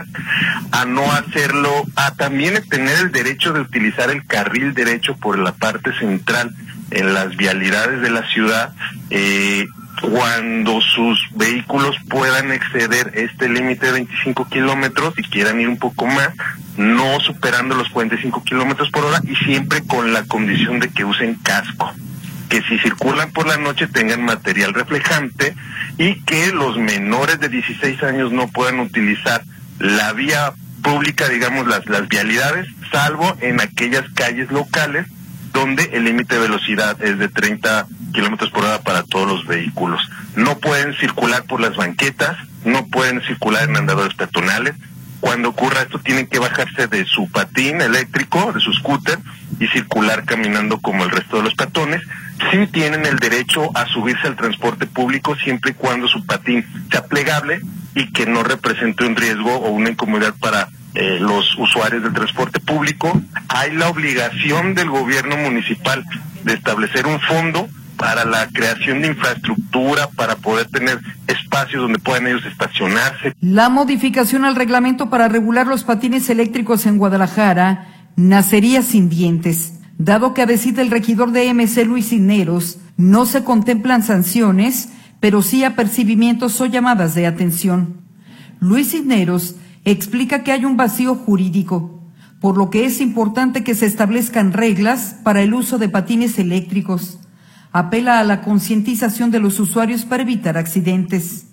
a no hacerlo, a también tener el derecho de utilizar el carril derecho por la parte central en las vialidades de la ciudad, eh, cuando sus vehículos puedan exceder este límite de veinticinco kilómetros y quieran ir un poco más, no superando los cuarenta y cinco kilómetros por hora, y siempre con la condición de que usen casco, que si circulan por la noche tengan material reflejante, y que los menores de dieciséis años no puedan utilizar la vía pública, digamos las, las vialidades, salvo en aquellas calles locales donde el límite de velocidad es de treinta kilómetros por hora para todos los vehículos. No pueden circular por las banquetas, no pueden circular en andadores peatonales. Cuando ocurra esto tienen que bajarse de su patín eléctrico, de su scooter, y circular caminando como el resto de los peatones. Sí tienen el derecho a subirse al transporte público siempre y cuando su patín sea plegable y que no represente un riesgo o una incomodidad para eh, los usuarios del transporte público. Hay la obligación del gobierno municipal de establecer un fondo para la creación de infraestructura, para poder tener espacios donde puedan ellos estacionarse. La modificación al reglamento para regular los patines eléctricos en Guadalajara nacería sin dientes, dado que a decir del regidor de M C Luis Cisneros, no se contemplan sanciones, pero sí apercibimientos o llamadas de atención. Luis Cisneros explica que hay un vacío jurídico, por lo que es importante que se establezcan reglas para el uso de patines eléctricos. Apela a la concientización de los usuarios para evitar accidentes.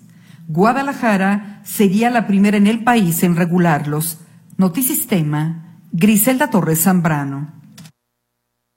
Guadalajara sería la primera en el país en regularlos. Notisistema, Griselda Torres Zambrano.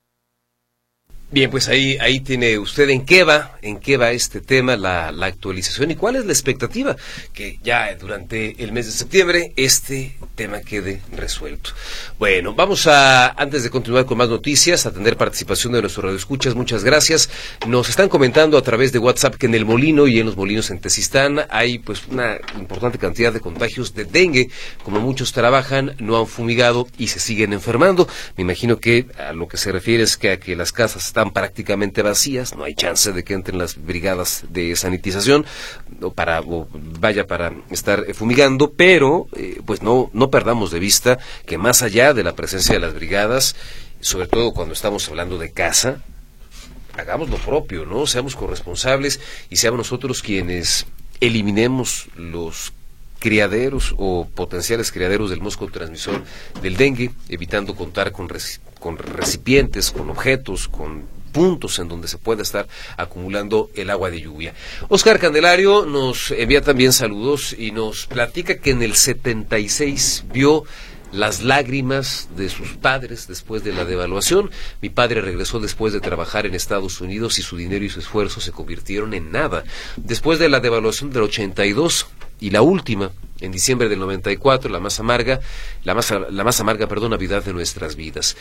Bien, pues ahí ahí tiene usted en qué va, en qué va este tema, la, la actualización y cuál es la expectativa que ya durante el mes de septiembre este tema quede resuelto. Bueno, vamos a, antes de continuar con más noticias, a tener participación de nuestros radioescuchas, muchas gracias. Nos están comentando a través de WhatsApp que en el Molino y en los molinos en Tezistán hay pues una importante cantidad de contagios de dengue, como muchos trabajan, no han fumigado y se siguen enfermando. Me imagino que a lo que se refiere es que a que las casas están prácticamente vacías, no hay chance de que entren las brigadas de sanitización o para o vaya para estar fumigando, pero eh, pues no no perdamos de vista que más allá de la presencia de las brigadas, sobre todo cuando estamos hablando de casa, hagamos lo propio, ¿no? Seamos corresponsables y seamos nosotros quienes eliminemos los criaderos o potenciales criaderos del mosco transmisor del dengue, evitando contar con, reci- con recipientes, con objetos, con puntos en donde se pueda estar acumulando el agua de lluvia. Óscar Candelario nos envía también saludos y nos platica que en el setenta y seis vio las lágrimas de sus padres después de la devaluación. Mi padre regresó después de trabajar en Estados Unidos y su dinero y su esfuerzo se convirtieron en nada. Después de la devaluación del ochenta y dos y la última, en diciembre del noventa y cuatro, la más amarga, la más, la más amarga, perdón, Navidad de nuestras vidas.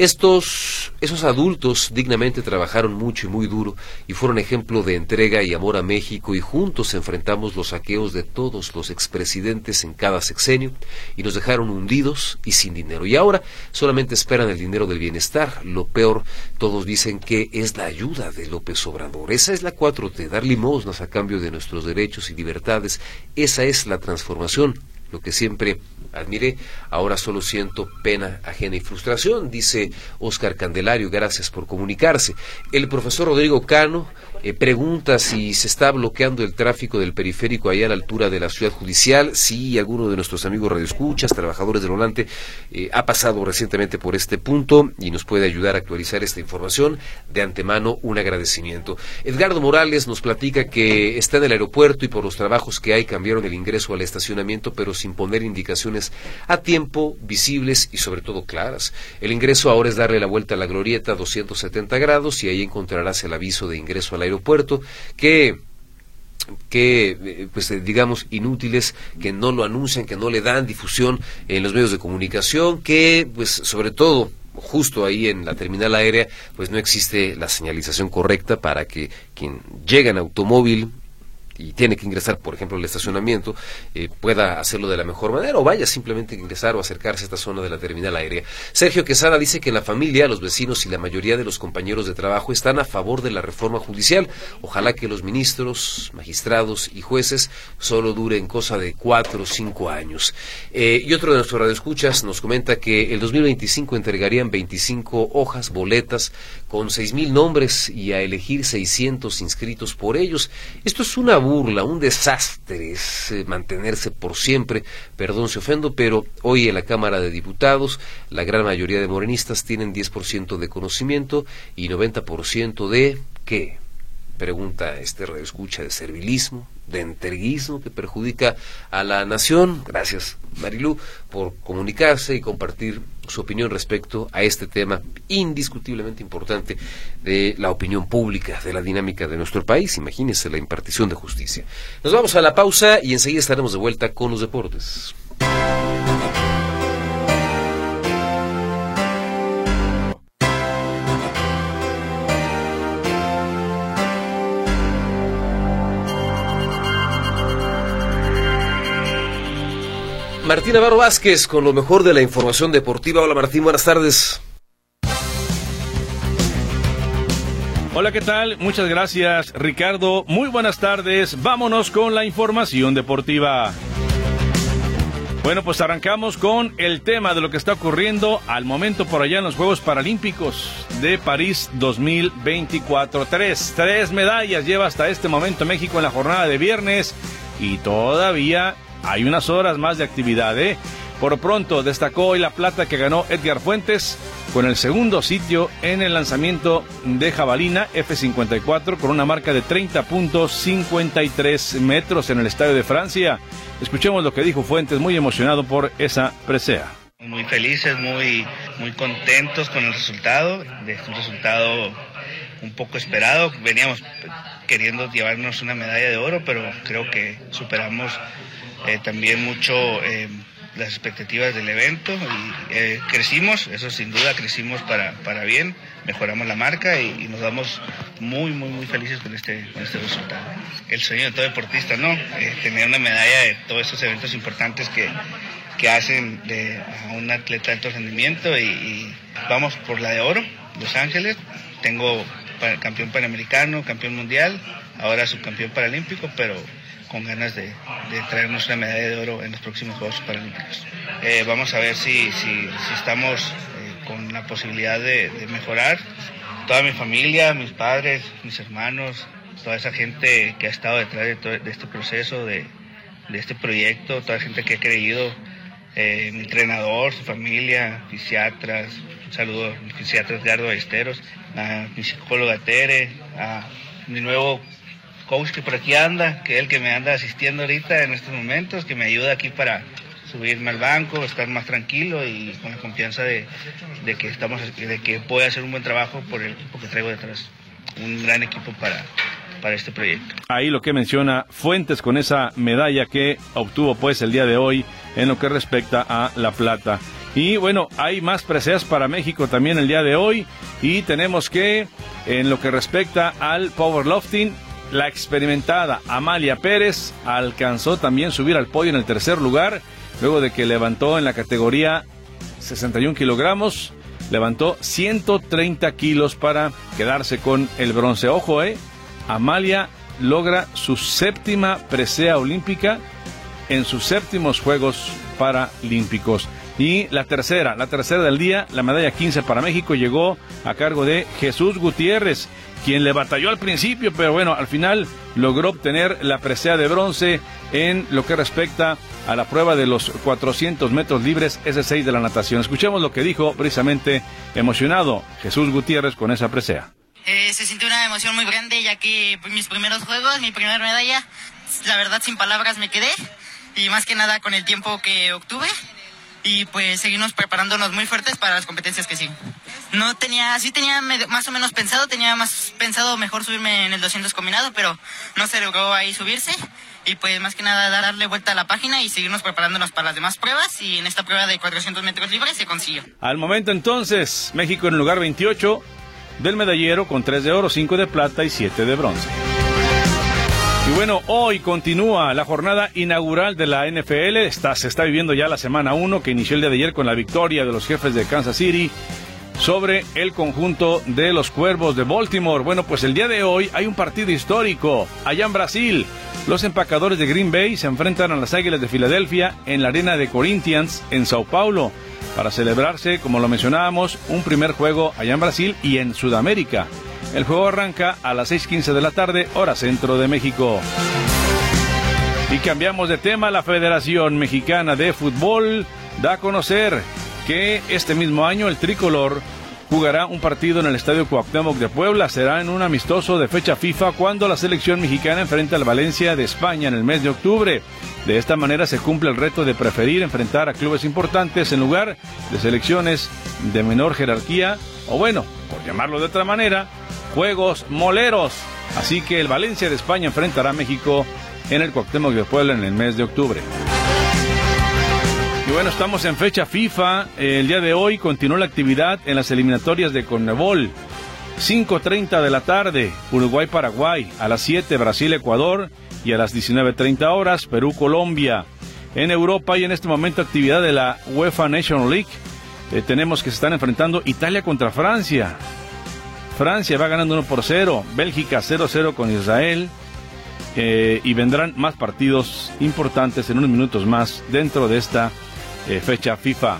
Estos, esos adultos dignamente trabajaron mucho y muy duro y fueron ejemplo de entrega y amor a México, y juntos enfrentamos los saqueos de todos los expresidentes en cada sexenio y nos dejaron hundidos y sin dinero. Y ahora solamente esperan el dinero del bienestar. Lo peor, todos dicen que es la ayuda de López Obrador. Esa es la cuatro T, dar limosnas a cambio de nuestros derechos y libertades. Esa es la transformación. Lo que siempre admiré, ahora solo siento pena ajena y frustración, dice Óscar Candelario, gracias por comunicarse. El profesor Rodrigo Cano eh, pregunta si se está bloqueando el tráfico del periférico allá a la altura de la Ciudad Judicial. Sí, alguno de nuestros amigos radioescuchas, trabajadores del volante, eh, ha pasado recientemente por este punto y nos puede ayudar a actualizar esta información. De antemano, un agradecimiento. Edgardo Morales nos platica que está en el aeropuerto y por los trabajos que hay cambiaron el ingreso al estacionamiento, pero sin poner indicaciones a tiempo, visibles y sobre todo claras. El ingreso ahora es darle la vuelta a la glorieta doscientos setenta grados y ahí encontrarás el aviso de ingreso al aeropuerto que que pues digamos inútiles, que no lo anuncian, que no le dan difusión en los medios de comunicación, que pues sobre todo justo ahí en la terminal aérea pues no existe la señalización correcta para que quien llega en automóvil y tiene que ingresar, por ejemplo, al estacionamiento, eh, pueda hacerlo de la mejor manera, o vaya simplemente a ingresar o acercarse a esta zona de la terminal aérea. Sergio Quesada dice que en la familia, los vecinos y la mayoría de los compañeros de trabajo están a favor de la reforma judicial. Ojalá que los ministros, magistrados y jueces solo duren cosa de cuatro o cinco años. Eh, y otro de nuestros radioescuchas nos comenta que el dos mil veinticinco entregarían veinticinco hojas, boletas, con seis mil nombres y a elegir seiscientos inscritos por ellos. Esto es una burla, un desastre, es eh, mantenerse por siempre, perdón si ofendo, pero hoy en la Cámara de Diputados la gran mayoría de morenistas tienen diez por ciento de conocimiento y noventa por ciento de ¿qué? Pregunta este radioescucha, de servilismo, de entreguismo que perjudica a la nación. Gracias, Marilú, por comunicarse y compartir su opinión respecto a este tema indiscutiblemente importante de la opinión pública, de la dinámica de nuestro país. Imagínense la impartición de justicia. Nos vamos a la pausa y enseguida estaremos de vuelta con los deportes. Martín Navarro Vázquez con lo mejor de la información deportiva. Hola Martín, buenas tardes. Hola, ¿qué tal? Muchas gracias, Ricardo. Muy buenas tardes. Vámonos con la información deportiva. Bueno, pues arrancamos con el tema de lo que está ocurriendo al momento por allá en los Juegos Paralímpicos de París dos mil veinticuatro. Tres, tres medallas lleva hasta este momento México en la jornada de viernes y todavía hay unas horas más de actividad, ¿eh? Por pronto destacó hoy la plata que ganó Edgar Fuentes con el segundo sitio en el lanzamiento de jabalina F cincuenta y cuatro con una marca de treinta punto cincuenta y tres metros en el Estadio de Francia. Escuchemos lo que dijo Fuentes, muy emocionado por esa presea. Muy felices, muy, muy contentos con el resultado, de un resultado un poco esperado. Veníamos queriendo llevarnos una medalla de oro, pero creo que superamos eh, también mucho eh, las expectativas del evento y eh, crecimos, eso sin duda, crecimos para, para bien, mejoramos la marca y, y nos damos muy, muy, muy felices con este, con este resultado. El sueño de todo deportista, ¿no? Eh, tener una medalla de todos estos eventos importantes que, que hacen de, a un atleta de alto rendimiento y, y vamos por la de oro, Los Ángeles. Tengo campeón panamericano, campeón mundial, ahora subcampeón paralímpico, pero con ganas de, de traernos una medalla de oro en los próximos Juegos Paralímpicos. Eh, vamos a ver si, si, si estamos eh, con la posibilidad de, de mejorar. Toda mi familia, mis padres, mis hermanos, toda esa gente que ha estado detrás de, todo, de este proceso, de, de este proyecto, toda la gente que ha creído, eh, mi entrenador, su familia, fisiatras, un saludo a mi fisiatra Edgardo Ballesteros, a mi psicóloga Tere, a mi nuevo coach que por aquí anda, que es el que me anda asistiendo ahorita en estos momentos, que me ayuda aquí para subirme al banco, estar más tranquilo y con la confianza de, de que estamos, de que puedo hacer un buen trabajo por el equipo que traigo detrás, un gran equipo para, para este proyecto. Ahí lo que menciona Fuentes con esa medalla que obtuvo pues el día de hoy en lo que respecta a la plata. Y bueno, hay más preseas para México también el día de hoy y tenemos que en lo que respecta al powerlifting, la experimentada Amalia Pérez alcanzó también subir al podio en el tercer lugar, luego de que levantó en la categoría sesenta y un kilogramos, levantó ciento treinta kilos para quedarse con el bronce. Ojo, eh, Amalia logra su séptima presea olímpica en sus séptimos Juegos Paralímpicos. Y la tercera, la tercera del día, la medalla quince para México, llegó a cargo de Jesús Gutiérrez, quien le batalló al principio, pero bueno, al final logró obtener la presea de bronce en lo que respecta a la prueba de los cuatrocientos metros libres ese seis de la natación. Escuchemos lo que dijo precisamente emocionado Jesús Gutiérrez con esa presea. Eh, se sintió una emoción muy grande, ya que mis primeros juegos, mi primera medalla, la verdad sin palabras me quedé, y más que nada con el tiempo que obtuve. Y pues seguimos preparándonos muy fuertes para las competencias que siguen. No tenía, sí tenía más o menos pensado, tenía más pensado mejor subirme en el doscientos combinado, pero no se logró ahí subirse. Y pues más que nada darle vuelta a la página y seguirnos preparándonos para las demás pruebas. Y en esta prueba de cuatrocientos metros libres se consiguió. Al momento entonces, México en el lugar veintiocho del medallero con tres de oro, cinco de plata y siete de bronce. Y bueno, hoy continúa la jornada inaugural de la N F L. Está, se está viviendo ya la semana uno, que inició el día de ayer con la victoria de los Jefes de Kansas City sobre el conjunto de los Cuervos de Baltimore. Bueno, pues el día de hoy hay un partido histórico allá en Brasil. Los empacadores de Green Bay se enfrentan a las Águilas de Filadelfia en la arena de Corinthians en Sao Paulo para celebrarse, como lo mencionábamos, un primer juego allá en Brasil y en Sudamérica. El juego arranca a las seis quince de la tarde, hora centro de México. Y cambiamos de tema. La Federación Mexicana de Fútbol da a conocer que este mismo año el tricolor jugará un partido en el Estadio Cuauhtémoc de Puebla. Será en un amistoso de fecha FIFA cuando la selección mexicana enfrenta al Valencia de España en el mes de octubre. De esta manera se cumple el reto de preferir enfrentar a clubes importantes en lugar de selecciones de menor jerarquía, o bueno, por llamarlo de otra manera, juegos moleros. Así que el Valencia de España enfrentará a México en el Cuauhtémoc de Puebla en el mes de octubre. Y bueno, estamos en fecha FIFA. El día de hoy continuó la actividad en las eliminatorias de CONMEBOL. cinco treinta de la tarde, Uruguay-Paraguay. A las siete, Brasil-Ecuador. Y a las diecinueve treinta horas, Perú-Colombia. En Europa hay en este momento actividad de la UEFA Nations League. Eh, tenemos que se están enfrentando Italia contra Francia. Francia va ganando uno por cero. Bélgica cero cero con Israel. Eh, y vendrán más partidos importantes en unos minutos más dentro de esta eh, fecha FIFA.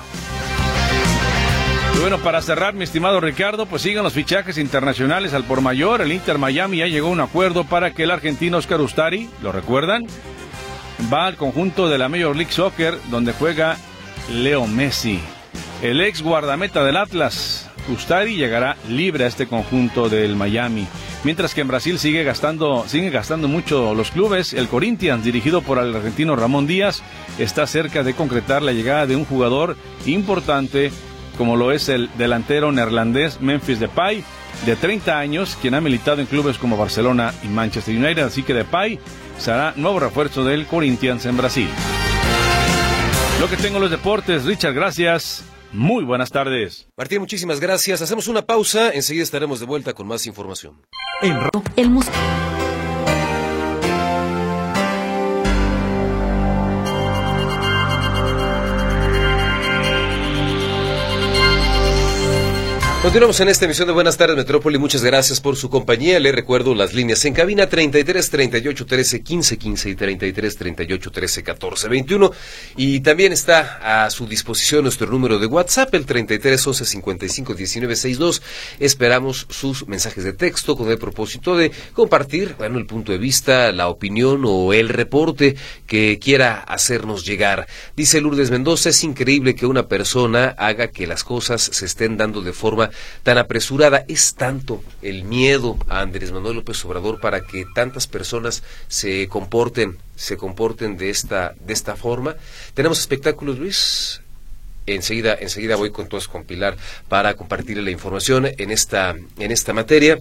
Y bueno, para cerrar, mi estimado Ricardo, pues sigan los fichajes internacionales al por mayor. El Inter Miami ya llegó a un acuerdo para que el argentino Oscar Ustari, ¿lo recuerdan?, va al conjunto de la Major League Soccer, donde juega Leo Messi. El ex guardameta del Atlas, Ustari, llegará libre a este conjunto del Miami. Mientras que en Brasil sigue gastando, sigue gastando mucho los clubes. El Corinthians, dirigido por el argentino Ramón Díaz, está cerca de concretar la llegada de un jugador importante, como lo es el delantero neerlandés Memphis Depay. de treinta años, quien ha militado en clubes como Barcelona y Manchester United, así que Depay será nuevo refuerzo del Corinthians en Brasil. Lo que tengo en los deportes, Richard, gracias. Muy buenas tardes. Martín, muchísimas gracias. Hacemos una pausa, enseguida estaremos de vuelta con más información. El, el mus- Continuamos en esta emisión de Buenas Tardes Metrópoli. Muchas gracias por su compañía. Le recuerdo las líneas en cabina treinta y tres, treinta y ocho, trece, quince, quince y treinta y tres, treinta y ocho, trece, catorce, veintiuno. Y también está a su disposición nuestro número de WhatsApp, el treinta y tres, once, cincuenta y cinco, diecinueve, sesenta y dos. Esperamos sus mensajes de texto con el propósito de compartir, bueno, el punto de vista, la opinión o el reporte que quiera hacernos llegar. Dice Lourdes Mendoza, es increíble que una persona haga que las cosas se estén dando de forma tan apresurada. Es tanto el miedo a Andrés Manuel López Obrador para que tantas personas se comporten, se comporten de esta, de esta forma. Tenemos espectáculos, Luis. Enseguida, enseguida voy con todos con Pilar para compartirle la información en esta, en esta materia.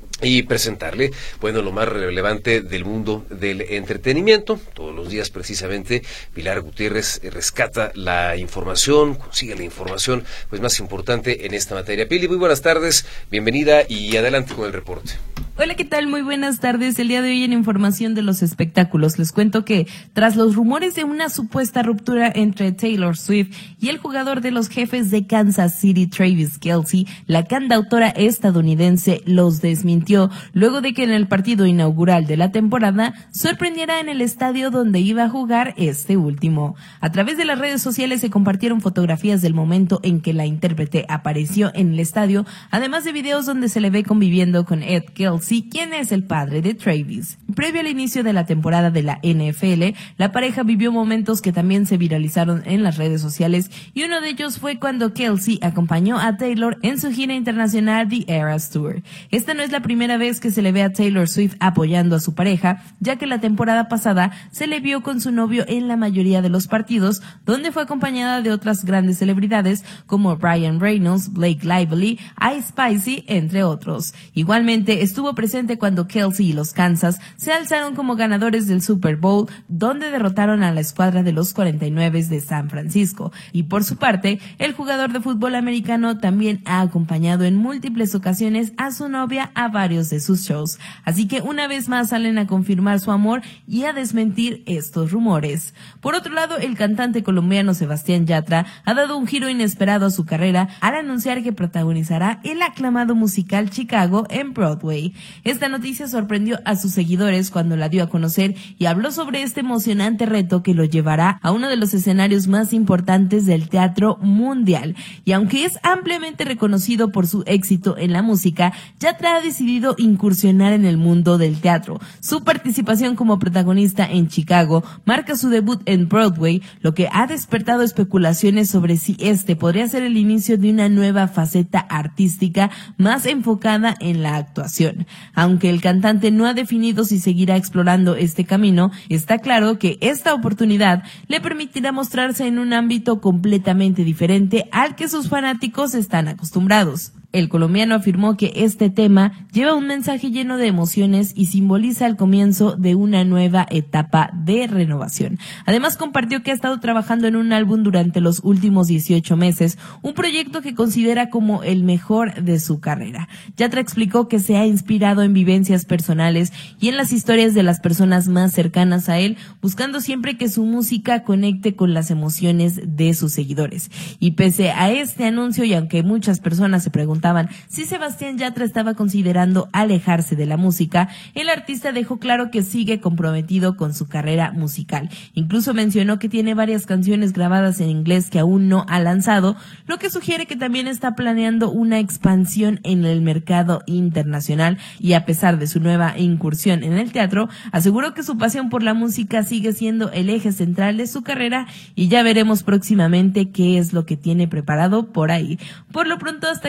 Y presentarle, bueno, lo más relevante del mundo del entretenimiento. Todos los días, precisamente, Pilar Gutiérrez rescata la información, consigue la información pues más importante en esta materia. Pili, muy buenas tardes, bienvenida y adelante con el reporte. Hola, ¿qué tal? Muy buenas tardes. El día de hoy en información de los espectáculos les cuento que tras los rumores de una supuesta ruptura entre Taylor Swift y el jugador de los Jefes de Kansas City, Travis Kelce, la cantautora estadounidense los desmintió luego de que en el partido inaugural de la temporada sorprendiera en el estadio donde iba a jugar este último. A través de las redes sociales se compartieron fotografías del momento en que la intérprete apareció en el estadio, además de videos donde se le ve conviviendo con Ed Kelce, quien es el padre de Travis. Previo al inicio de la temporada de la N F L, la pareja vivió momentos que también se viralizaron en las redes sociales y uno de ellos fue cuando Kelce acompañó a Taylor en su gira internacional The Eras Tour. Esta no es la primera vez que se le ve a Taylor Swift apoyando a su pareja, ya que la temporada pasada se le vio con su novio en la mayoría de los partidos, donde fue acompañada de otras grandes celebridades como Ryan Reynolds, Blake Lively, Ice Spicy, entre otros. Igualmente estuvo presente cuando Kelce y los Kansas se alzaron como ganadores del Super Bowl, donde derrotaron a la escuadra de los cuarenta y nueve de San Francisco. Y por su parte, el jugador de fútbol americano también ha acompañado en múltiples ocasiones a su novia a varios de sus shows. Así que una vez más salen a confirmar su amor y a desmentir estos rumores. Por otro lado, el cantante colombiano Sebastián Yatra ha dado un giro inesperado a su carrera al anunciar que protagonizará el aclamado musical Chicago en Broadway. Esta noticia sorprendió a sus seguidores cuando la dio a conocer y habló sobre este emocionante reto que lo llevará a uno de los escenarios más importantes del teatro mundial. Y aunque es ampliamente reconocido por su éxito en la música, Yatra ha decidido incursionar en el mundo del teatro. Su participación como protagonista en Chicago marca su debut en Broadway, lo que ha despertado especulaciones sobre si este podría ser el inicio de una nueva faceta artística más enfocada en la actuación. Aunque el cantante no ha definido si seguirá explorando este camino, está claro que esta oportunidad le permitirá mostrarse en un ámbito completamente diferente al que sus fanáticos están acostumbrados. El colombiano afirmó que este tema lleva un mensaje lleno de emociones y simboliza el comienzo de una nueva etapa de renovación. Además, compartió que ha estado trabajando en un álbum durante los últimos dieciocho meses, un proyecto que considera como el mejor de su carrera. Yatra explicó que se ha inspirado en vivencias personales y en las historias de las personas más cercanas a él, buscando siempre que su música conecte con las emociones de sus seguidores. Y pese a este anuncio, y aunque muchas personas se preguntan si Sebastián Yatra estaba considerando alejarse de la música, el artista dejó claro que sigue comprometido con su carrera musical. Incluso mencionó que tiene varias canciones grabadas en inglés que aún no ha lanzado, lo que sugiere que también está planeando una expansión en el mercado internacional. Y a pesar de su nueva incursión en el teatro, aseguró que su pasión por la música sigue siendo el eje central de su carrera y ya veremos próximamente qué es lo que tiene preparado por ahí. Por lo pronto, hasta aquí el reporte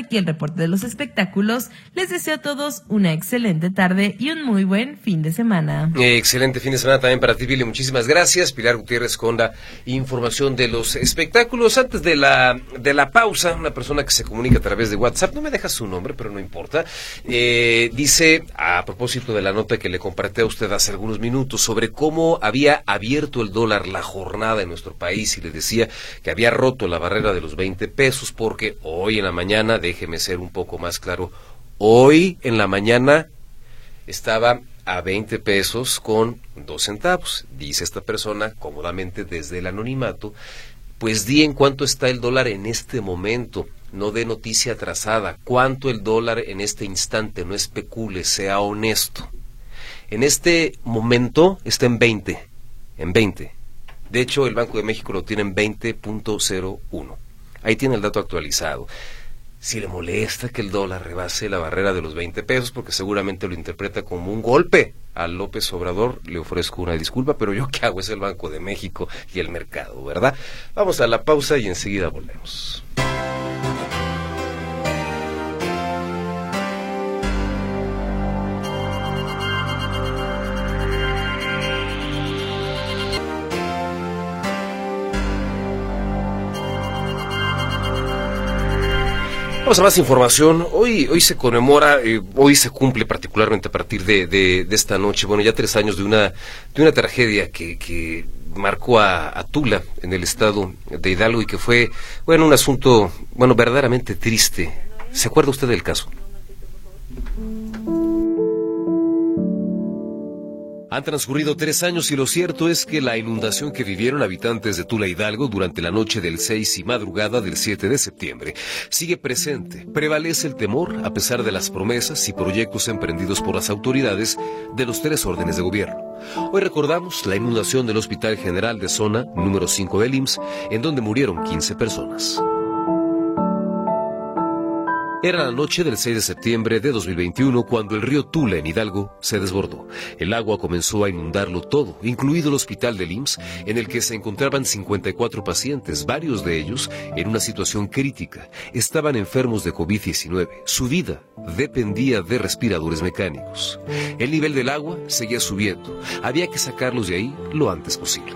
reporte de los espectáculos. Les deseo a todos una excelente tarde y un muy buen fin de semana. Eh, excelente fin de semana también para ti, Pili. Muchísimas gracias. Pilar Gutiérrez con la información de los espectáculos. Antes de la de la pausa, una persona que se comunica a través de WhatsApp, no me deja su nombre, pero no importa, eh, dice, a propósito de la nota que le compartí a usted hace algunos minutos sobre cómo había abierto el dólar la jornada en nuestro país, y le decía que había roto la barrera de los veinte pesos, porque hoy en la mañana, déjeme ser un poco más claro, hoy en la mañana estaba a veinte pesos con dos centavos. Dice esta persona, cómodamente desde el anonimato, pues di en cuánto está el dólar en este momento, no dé noticia atrasada, cuánto el dólar en este instante, no especule, sea honesto. En este momento está en veinte, en veinte. De hecho, el Banco de México lo tiene en veinte punto cero uno. Ahí tiene el dato actualizado. Si le molesta que el dólar rebase la barrera de los veinte pesos, porque seguramente lo interpreta como un golpe a López Obrador, le ofrezco una disculpa, pero yo qué hago, es el Banco de México y el mercado, ¿verdad? Vamos a la pausa y enseguida volvemos. Vamos a más información. Hoy hoy se conmemora, eh, hoy se cumple particularmente a partir de, de, de esta noche, bueno, ya tres años de una de una tragedia que, que marcó a, a Tula, en el estado de Hidalgo, y que fue, bueno, un asunto, bueno, verdaderamente triste. ¿Se acuerda usted del caso? Han transcurrido tres años y lo cierto es que la inundación que vivieron habitantes de Tula Hidalgo durante la noche del seis y madrugada del siete de septiembre sigue presente. Prevalece el temor a pesar de las promesas y proyectos emprendidos por las autoridades de los tres órdenes de gobierno. Hoy recordamos la inundación del Hospital General de Zona número cinco del I M S S, en donde murieron quince personas. Era la noche del seis de septiembre de dos mil veintiuno cuando el río Tula en Hidalgo se desbordó. El agua comenzó a inundarlo todo, incluido el hospital del I M S S, en el que se encontraban cincuenta y cuatro pacientes, varios de ellos en una situación crítica. Estaban enfermos de COVID diecinueve. Su vida dependía de respiradores mecánicos. El nivel del agua seguía subiendo. Había que sacarlos de ahí lo antes posible.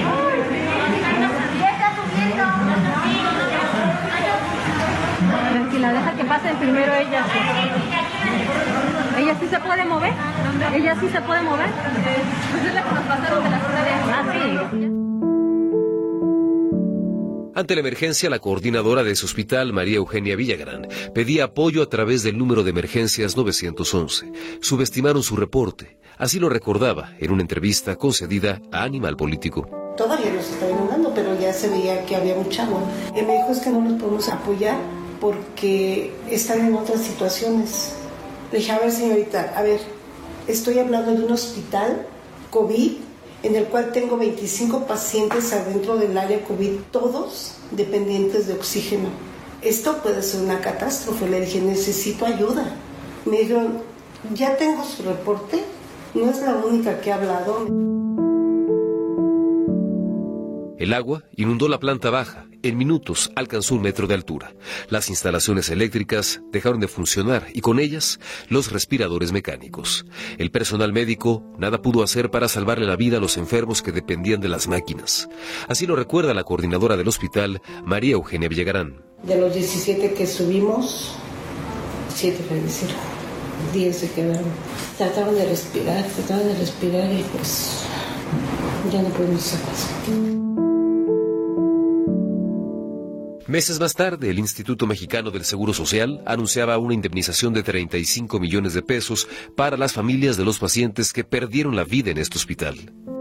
La deja que pasen primero ella. ¿Ella sí se puede mover? ¿Ella sí se puede mover? Pues es la que nos pasaron de la ciudad de... Ah, sí. Ante la emergencia, la coordinadora de ese hospital, María Eugenia Villagrán, pedía apoyo a través del número de emergencias nueve once. Subestimaron su reporte. Así lo recordaba en una entrevista concedida a Animal Político. Todavía nos estaba inundando, pero ya se veía que había mucha agua. Él me dijo, es que no nos podemos apoyar porque están en otras situaciones. Le dije, a ver, señorita, a ver, estoy hablando de un hospital COVID en el cual tengo veinticinco pacientes adentro del área COVID, todos dependientes de oxígeno. Esto puede ser una catástrofe. Le dije, necesito ayuda. Me dijeron, ya tengo su reporte, no es la única que ha hablado. El agua inundó la planta baja. En minutos alcanzó un metro de altura. Las instalaciones eléctricas dejaron de funcionar y con ellas los respiradores mecánicos. El personal médico nada pudo hacer para salvarle la vida a los enfermos que dependían de las máquinas. Así lo recuerda la coordinadora del hospital, María Eugenia Villagrán. De los diecisiete que subimos, siete fallecieron, diez se quedaron. Trataron de respirar, trataron de respirar y pues ya no pudimos hacer. Meses más tarde, el Instituto Mexicano del Seguro Social anunciaba una indemnización de treinta y cinco millones de pesos para las familias de los pacientes que perdieron la vida en este hospital.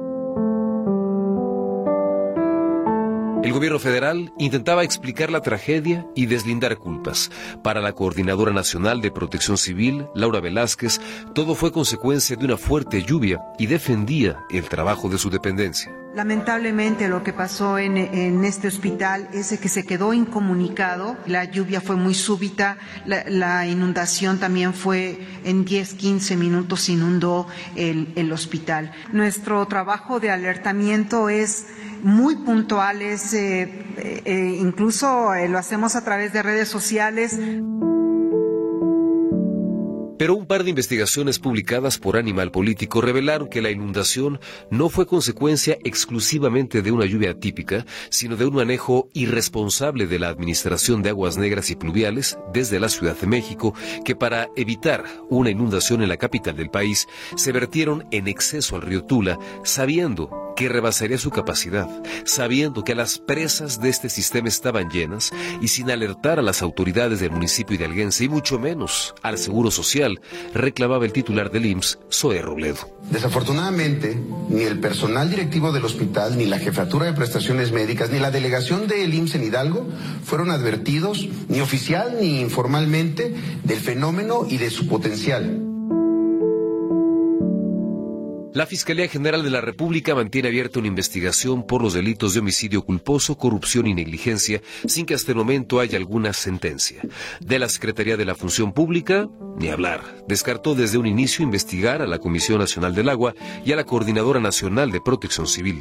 El gobierno federal intentaba explicar la tragedia y deslindar culpas. Para la Coordinadora Nacional de Protección Civil, Laura Velázquez, todo fue consecuencia de una fuerte lluvia y defendía el trabajo de su dependencia. Lamentablemente lo que pasó en, en este hospital es que se quedó incomunicado, la lluvia fue muy súbita, la, la inundación también fue en diez, quince minutos inundó el, el hospital. Nuestro trabajo de alertamiento es muy puntual, es, eh, eh, incluso eh, lo hacemos a través de redes sociales. Pero un par de investigaciones publicadas por Animal Político revelaron que la inundación no fue consecuencia exclusivamente de una lluvia atípica, sino de un manejo irresponsable de la Administración de Aguas Negras y Pluviales desde la Ciudad de México, que para evitar una inundación en la capital del país, se vertieron en exceso al río Tula, sabiendo que rebasaría su capacidad, sabiendo que las presas de este sistema estaban llenas y sin alertar a las autoridades del municipio hidalguense y mucho menos al Seguro Social, reclamaba el titular del I M S S, Zoé Robledo. Desafortunadamente, ni el personal directivo del hospital, ni la jefatura de prestaciones médicas, ni la delegación del I M S S en Hidalgo fueron advertidos, ni oficial ni informalmente, del fenómeno y de su potencial. La Fiscalía General de la República mantiene abierta una investigación por los delitos de homicidio culposo, corrupción y negligencia, sin que hasta el momento haya alguna sentencia. De la Secretaría de la Función Pública, ni hablar. Descartó desde un inicio investigar a la Comisión Nacional del Agua y a la Coordinadora Nacional de Protección Civil.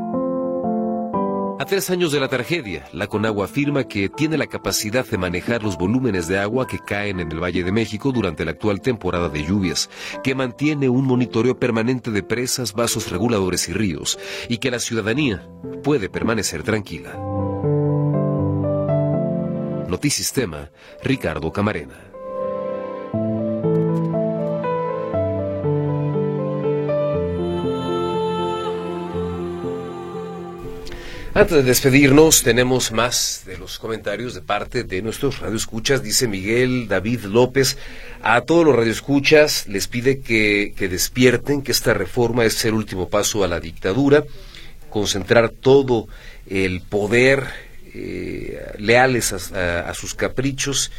A tres años de la tragedia, la Conagua afirma que tiene la capacidad de manejar los volúmenes de agua que caen en el Valle de México durante la actual temporada de lluvias, que mantiene un monitoreo permanente de presas, vasos reguladores y ríos, y que la ciudadanía puede permanecer tranquila. Notisistema, Ricardo Camarena. Antes de despedirnos, tenemos más de los comentarios de parte de nuestros radioescuchas. Dice Miguel David López, a todos los radioescuchas les pide que, que despierten, que esta reforma es el último paso a la dictadura, concentrar todo el poder, eh, leales a, a, a sus caprichos.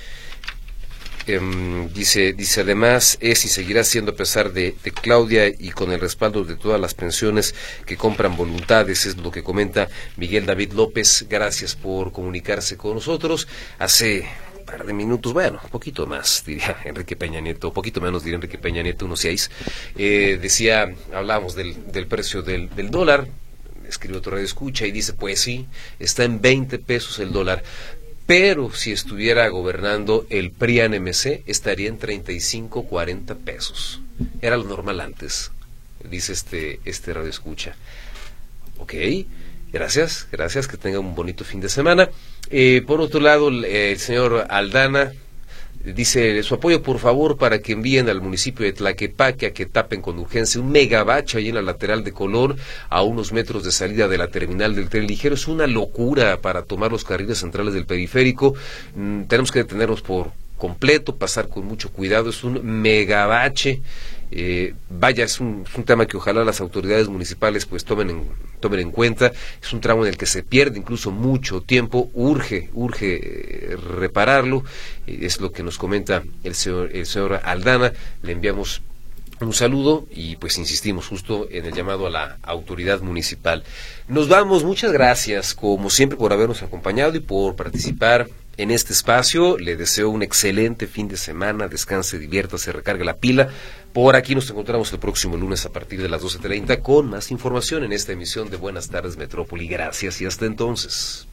Eh, dice, dice además, es y seguirá siendo a pesar de, de Claudia y con el respaldo de todas las pensiones que compran voluntades, es lo que comenta Miguel David López. Gracias por comunicarse con nosotros. Hace un par de minutos, bueno, un poquito más, diría Enrique Peña Nieto, un poquito menos diría Enrique Peña Nieto, unos seis. Eh, decía, hablábamos del, del precio del, del dólar, escribe otro radio escucha y dice, pues sí, está en veinte pesos el dólar. Pero si estuviera gobernando el P R I A N M C, estaría en treinta y cinco, cuarenta pesos. Era lo normal antes, dice este, este radio escucha. Ok, gracias, gracias, que tenga un bonito fin de semana. Eh, por otro lado, el, el señor Aldana dice su apoyo por favor para que envíen al municipio de Tlaquepaque a que tapen con urgencia un megabache ahí en la lateral de Colón, a unos metros de salida de la terminal del tren ligero. Es una locura para tomar los carriles centrales del periférico. Mm, tenemos que detenernos por completo, pasar con mucho cuidado. Es un megabache. Eh, vaya, es un, es un tema que ojalá las autoridades municipales pues tomen en, tomen en cuenta. Es un tramo en el que se pierde incluso mucho tiempo. Urge, urge eh, repararlo. Eh, es lo que nos comenta el señor, el señor Aldana. Le enviamos un saludo y pues insistimos justo en el llamado a la autoridad municipal. Nos vamos, muchas gracias como siempre por habernos acompañado y por participar en este espacio. Le deseo un excelente fin de semana, descanse, diviértase, recargue la pila. Por aquí nos encontramos el próximo lunes a partir de las doce treinta con más información en esta emisión de Buenas Tardes Metrópoli. Gracias y hasta entonces.